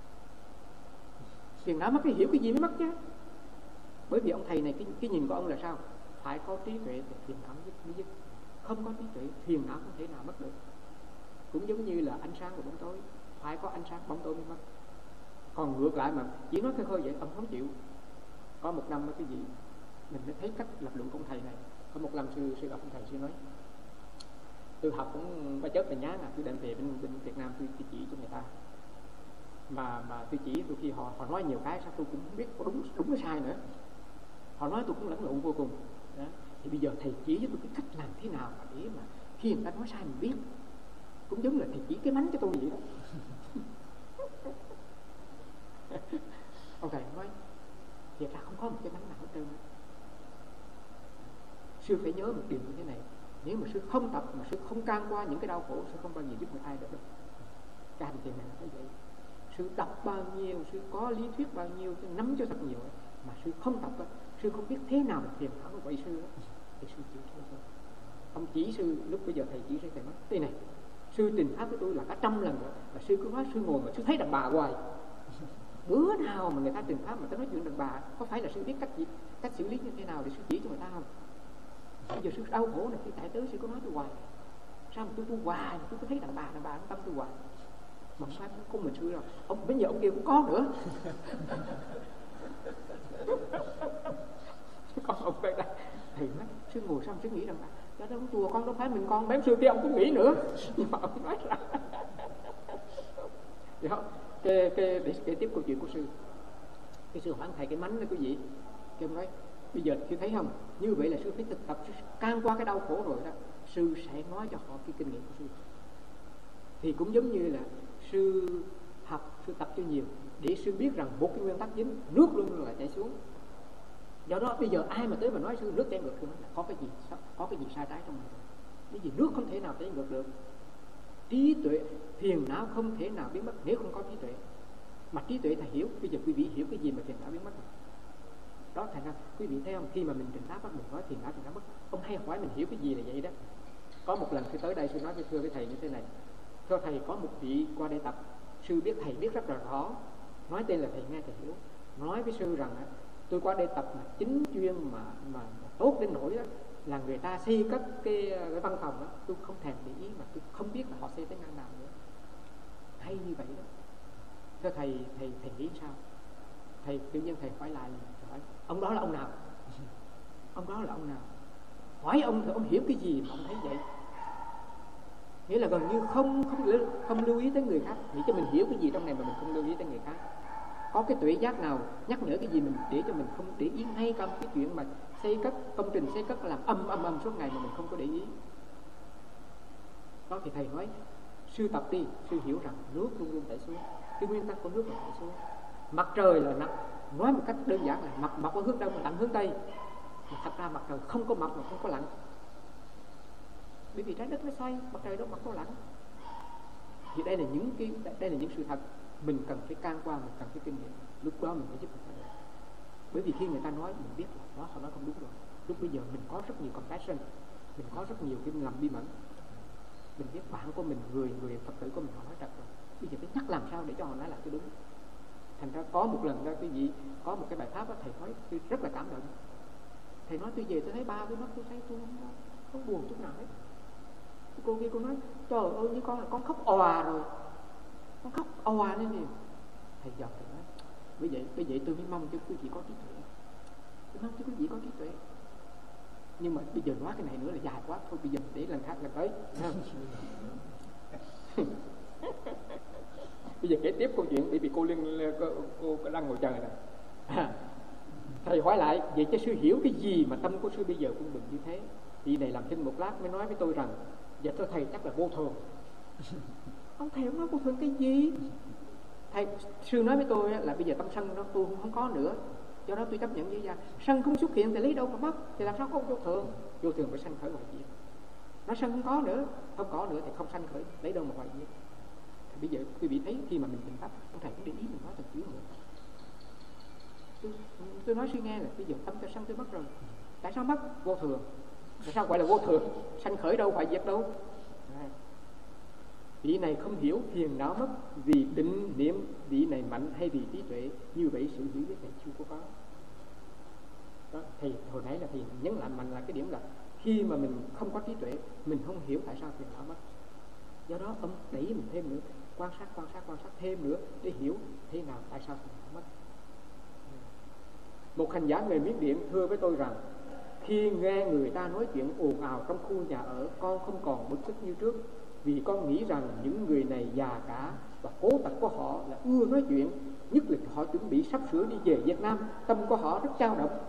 Phiền não mất thì hiểu cái gì mới mất chứ. Bởi vì ông thầy này cái, cái nhìn của ông là sao? Phải có trí tuệ thì phiền não mới dứt, không có trí tuệ phiền não không thể nào mất được. Cũng giống như là ánh sáng và bóng tối, phải có ánh sáng bóng tối mới mất. Còn ngược lại mà chỉ nói khơi khơi vậy ông không chịu. Có một năm cái gì mình mới thấy cách lập luận của ông thầy này. Có một lần sư sư gặp ông thầy sư nói, tôi học cũng ba chớp là nhá là tôi đem về bên, bên Việt Nam tôi, tôi chỉ cho người ta, mà mà tôi chỉ đôi khi họ họ nói nhiều cái sao tôi cũng không biết có đúng đúng hay sai nữa, họ nói tôi cũng lẫn lộn vô cùng đó. Thì bây giờ thầy chỉ cho tôi cái cách làm thế nào để mà khi người ta nói sai mình biết, cũng giống là thầy chỉ cái bánh cho tôi vậy đó. Ông thầy nói thiệt ra không có một cái bánh nào hết trơn. Sư phải nhớ một điều như thế này, nếu mà sư không tập mà sư không can qua những cái đau khổ, sư không bao giờ giúp được ai được đâu. Cái hành thiền này là vậy. Sư đọc bao nhiêu, sư có lý thuyết bao nhiêu, sư nắm cho thật nhiều, mà sư không tập, sư không biết thế nào là thiền thảo vậy sư, thì sư chịu thôi thôi. Ông chỉ sư lúc bây giờ thầy chỉ sư thầy nói thế này, sư trình pháp với tôi là cả trăm lần rồi, là sư cứ nói sư ngồi mà sư thấy đàn bà hoài. Bữa nào mà người ta trình pháp mà ta nói chuyện đàn bà, có phải là sư biết cách gì, cách xử lý như thế nào để sư chỉ cho người ta không? Bây giờ sư đau khổ này, khi tại tới sư có nói tôi hoài, sao mà tôi tu hoài mà tôi cứ thấy đàn bà đàn bà nó tâm tôi hoài. Mà không phải không mình sư đâu, ông bây giờ ông kia cũng có nữa. Còn ông đây là thầy nói sư ngồi xong sư nghĩ rằng là Cho nên ông chùa con đâu phải mình con bém sư thì ông cũng nghĩ nữa. Nhưng mà ông nói ra đó, cái, cái, để kể tiếp câu chuyện của sư. Cái sư hỏi thầy cái mánh đó quý vị. Cái ông nói bây giờ sư thấy không, như vậy là sư phải thực tập, sư can qua cái đau khổ rồi đó, sư sẽ nói cho họ cái kinh nghiệm của sư. Thì cũng giống như là sư học, sư tập cho nhiều để sư biết rằng một cái nguyên tắc dính, nước luôn luôn là chảy xuống. Do đó bây giờ ai mà tới mà nói sư nước chảy ngược, sư nói là có cái gì có cái gì sai trái trong này. Cái gì nước không thể nào chảy ngược được. Trí tuệ, phiền não không thể nào biến mất nếu không có trí tuệ. Mà trí tuệ thầy hiểu, bây giờ quý vị hiểu cái gì mà phiền não biến mất rồi. Đó thành ra quý vị thấy không, khi mà mình trình pháp bắt buộc nói phiền não phiền não mất, ông hay hỏi mình hiểu cái gì là vậy đó. Có một lần sư tới đây sư nói với thưa với thầy như thế này: thưa thầy, có một vị qua đây tập, sư biết thầy biết rất là rõ, nói tên là thầy nghe thầy hiểu. Nói với sư rằng tôi qua đây tập mà chính chuyên mà, mà, mà tốt đến nỗi đó, là người ta xây cất cái, cái văn phòng đó, tôi không thèm để ý, mà tôi không biết là họ xây tới ngang nào nữa. Hay như vậy đó. Thưa thầy, thầy thầy nghĩ sao? Thầy tự nhiên thầy hỏi lại, hỏi ông đó là ông nào? Ông đó là ông nào? Hỏi ông thì ông hiểu cái gì mà ông thấy vậy? Nghĩa là gần như không không không lưu ý tới người khác, nghĩ cho mình hiểu cái gì trong này mà mình không lưu ý tới người khác. Có cái tuệ giác nào nhắc nhở cái gì mình để cho mình không để ý ngay trong cái chuyện mà xây cất công trình xây cất làm âm âm âm suốt ngày mà mình không có để ý. Đó thì thầy nói sư tập đi, sư hiểu rằng nước luôn luôn chảy xuống, cái nguyên tắc của nước là chảy xuống. Mặt trời là nặng, nói một cách đơn giản là mặt mọc ở hướng đông mà lặn hướng tây. Mà thật ra mặt trời không có mọc mà không có lặn, bởi vì trái đất nó xoay, mặt trời đâu mọc đâu lặn. Thì đây là những cái đây là những sự thật mình cần phải can qua, mình cần phải kinh nghiệm, lúc đó mình mới giúp người ta được. Bởi vì khi người ta nói mình biết là đó họ nói không đúng rồi, lúc bây giờ mình có rất nhiều compassion, mình có rất nhiều cái lòng bi mẫn, mình biết bạn của mình, người người Phật tử của mình họ nói thật rồi, bây giờ phải nhắc làm sao để cho họ nói lại cho đúng. Thành ra có một lần đó quý vị có một cái bài pháp đó, thầy nói tôi rất là cảm động. Thầy nói tôi về tôi thấy ba cái mắt tôi thấy tôi không, không buồn chút nào hết. Cô kia cô nói trời ơi như con là con khóc òa rồi, con khóc òa lên liền. Thầy dò thầy nói bởi vậy bởi vậy tôi mới mong cho quý vị có trí tuệ, tôi mong cho quý vị có trí tuệ. Nhưng mà bây giờ nói cái này nữa là dài quá, thôi bây giờ để lần khác lần tới. Bây giờ kể tiếp câu chuyện, bởi vì cô Liên cô, cô, cô đang ngồi chờ này. À, thầy hỏi lại vậy chứ sư hiểu cái gì mà tâm của sư bây giờ cũng bừng như thế? Vị này làm thinh một lát mới nói với tôi rằng dạ thưa thầy chắc là vô thường. Ông thầy ông nói vô thường cái gì? Thầy sư nói với tôi là bây giờ tâm sân nó tôi không có nữa, do đó tôi chấp nhận với gia sân không xuất hiện thì lấy đâu mà mất, thì làm sao có vô thường? Vô thường phải sanh khởi hoại diệt. Nó sân không có nữa, không có nữa thì không sanh khởi, lấy đâu mà hoại diệt. Thì bây giờ quý vị thấy khi mà mình trình pháp, ông thầy cũng để ý mình nói thật chữ nữa. Tôi, tôi nói suy nghe là bây giờ tâm tôi sân tôi mất rồi, tại sao mất? Vô thường. Tại sao gọi là vô thường? Sanh khởi đâu, hoại diệt đâu. Vị này không hiểu phiền não mất vì định niệm vị này mạnh hay vì trí tuệ, như vậy sự hiểu biết này chưa có có. Đó, thì hồi nãy là thì nhấn lại mạnh là cái điểm là khi mà mình không có trí tuệ, mình không hiểu tại sao phiền não mất. Do đó ông đẩy mình thêm nữa, quan sát quan sát quan sát thêm nữa để hiểu thế nào tại sao phiền não mất. Một hành giả người Miến Điện thưa với tôi rằng khi nghe người ta nói chuyện ồn ào trong khu nhà ở, con không còn bức xúc như trước, vì con nghĩ rằng những người này già cả và cố tật của họ là ưa nói chuyện, nhất là họ chuẩn bị sắp sửa đi về Việt Nam, tâm của họ rất dao động.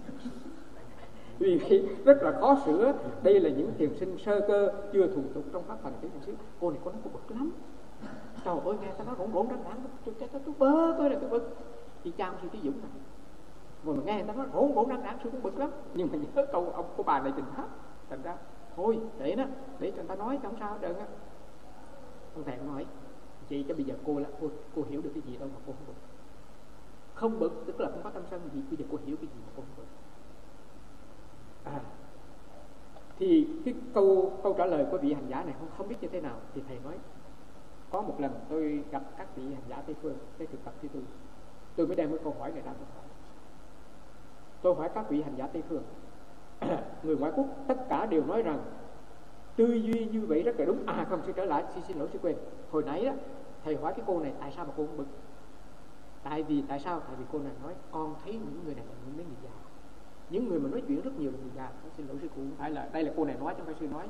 Vì rất là khó sửa, đây là những thiền sinh sơ cơ chưa thuần thục trong pháp hành thiền sinh. Cô này có nó có bực lắm, trời ơi nghe ta nói rỗng rỗng rắn rắn, tôi chết tôi bơ tôi là tôi bực. Thì cha ông sư Trí Dũng này rồi mà nghe người ta nói rỗng rỗng rắn rắn, sư cũng bực lắm, nhưng mà nhớ câu ông của bà này trình pháp, thành ra thôi để nó để cho người ta nói không sao hết trơn á. Ông thầy nói chị cho bây giờ cô là cô cô hiểu được cái gì đâu mà cô không bực. Không bực tức là không có tâm sân gì, bây giờ cô hiểu cái gì mà cô không bực. À, thì cái câu câu trả lời của vị hành giả này không không biết như thế nào, thì thầy nói có một lần tôi gặp các vị hành giả Tây phương để thực tập với tôi, tôi mới đem cái câu hỏi này ra tôi hỏi. Tôi hỏi các vị hành giả Tây phương người ngoại quốc tất cả đều nói rằng tư duy như vậy rất là đúng. À không, sư trở lại, xin xin lỗi sư quên. Hồi nãy đó thầy hỏi cái cô này tại sao mà cô không bực. Tại vì tại sao? Tại vì cô này nói con thấy những người này là những người già, những người mà nói nói chuyện rất nhiều là người già. Xin lỗi sư cụ, không phải là đây là cô này nói chứ không phải sư nói.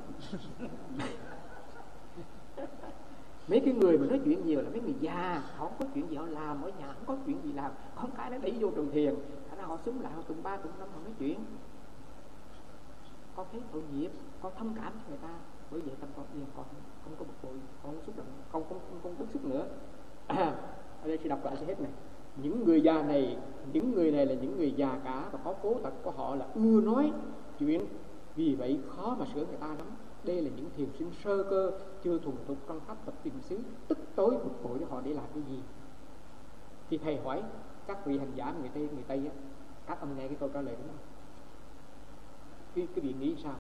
Mấy cái người mà nói chuyện nhiều là mấy người già, họ không có chuyện gì họ làm ở nhà, không có chuyện gì làm, con cái nó đẩy vô trường thiền, thành ra họ súng lại, họ tuần ba tuần năm họ nói chuyện. Con thấy tội nghiệp, con thông cảm cho người ta, bởi vậy tâm con yên, con không có bực bội, con không xúc động, con không không, không bức xúc nữa. À, ở đây sư đọc lại sẽ hết này. Những người già này, những người này là những người già cả và có cố tật của họ là ưa nói chuyện, vì vậy khó mà sửa người ta lắm. Đây là những thiền sinh sơ cơ, chưa thuần thục trong pháp tập tìm xứ, tức tối bực bội cho họ để làm cái gì. Thì thầy hỏi các vị hành giả người Tây, người Tây á, các ông nghe cái câu trả lời đúng không? Cái, cái vị nghĩ sao?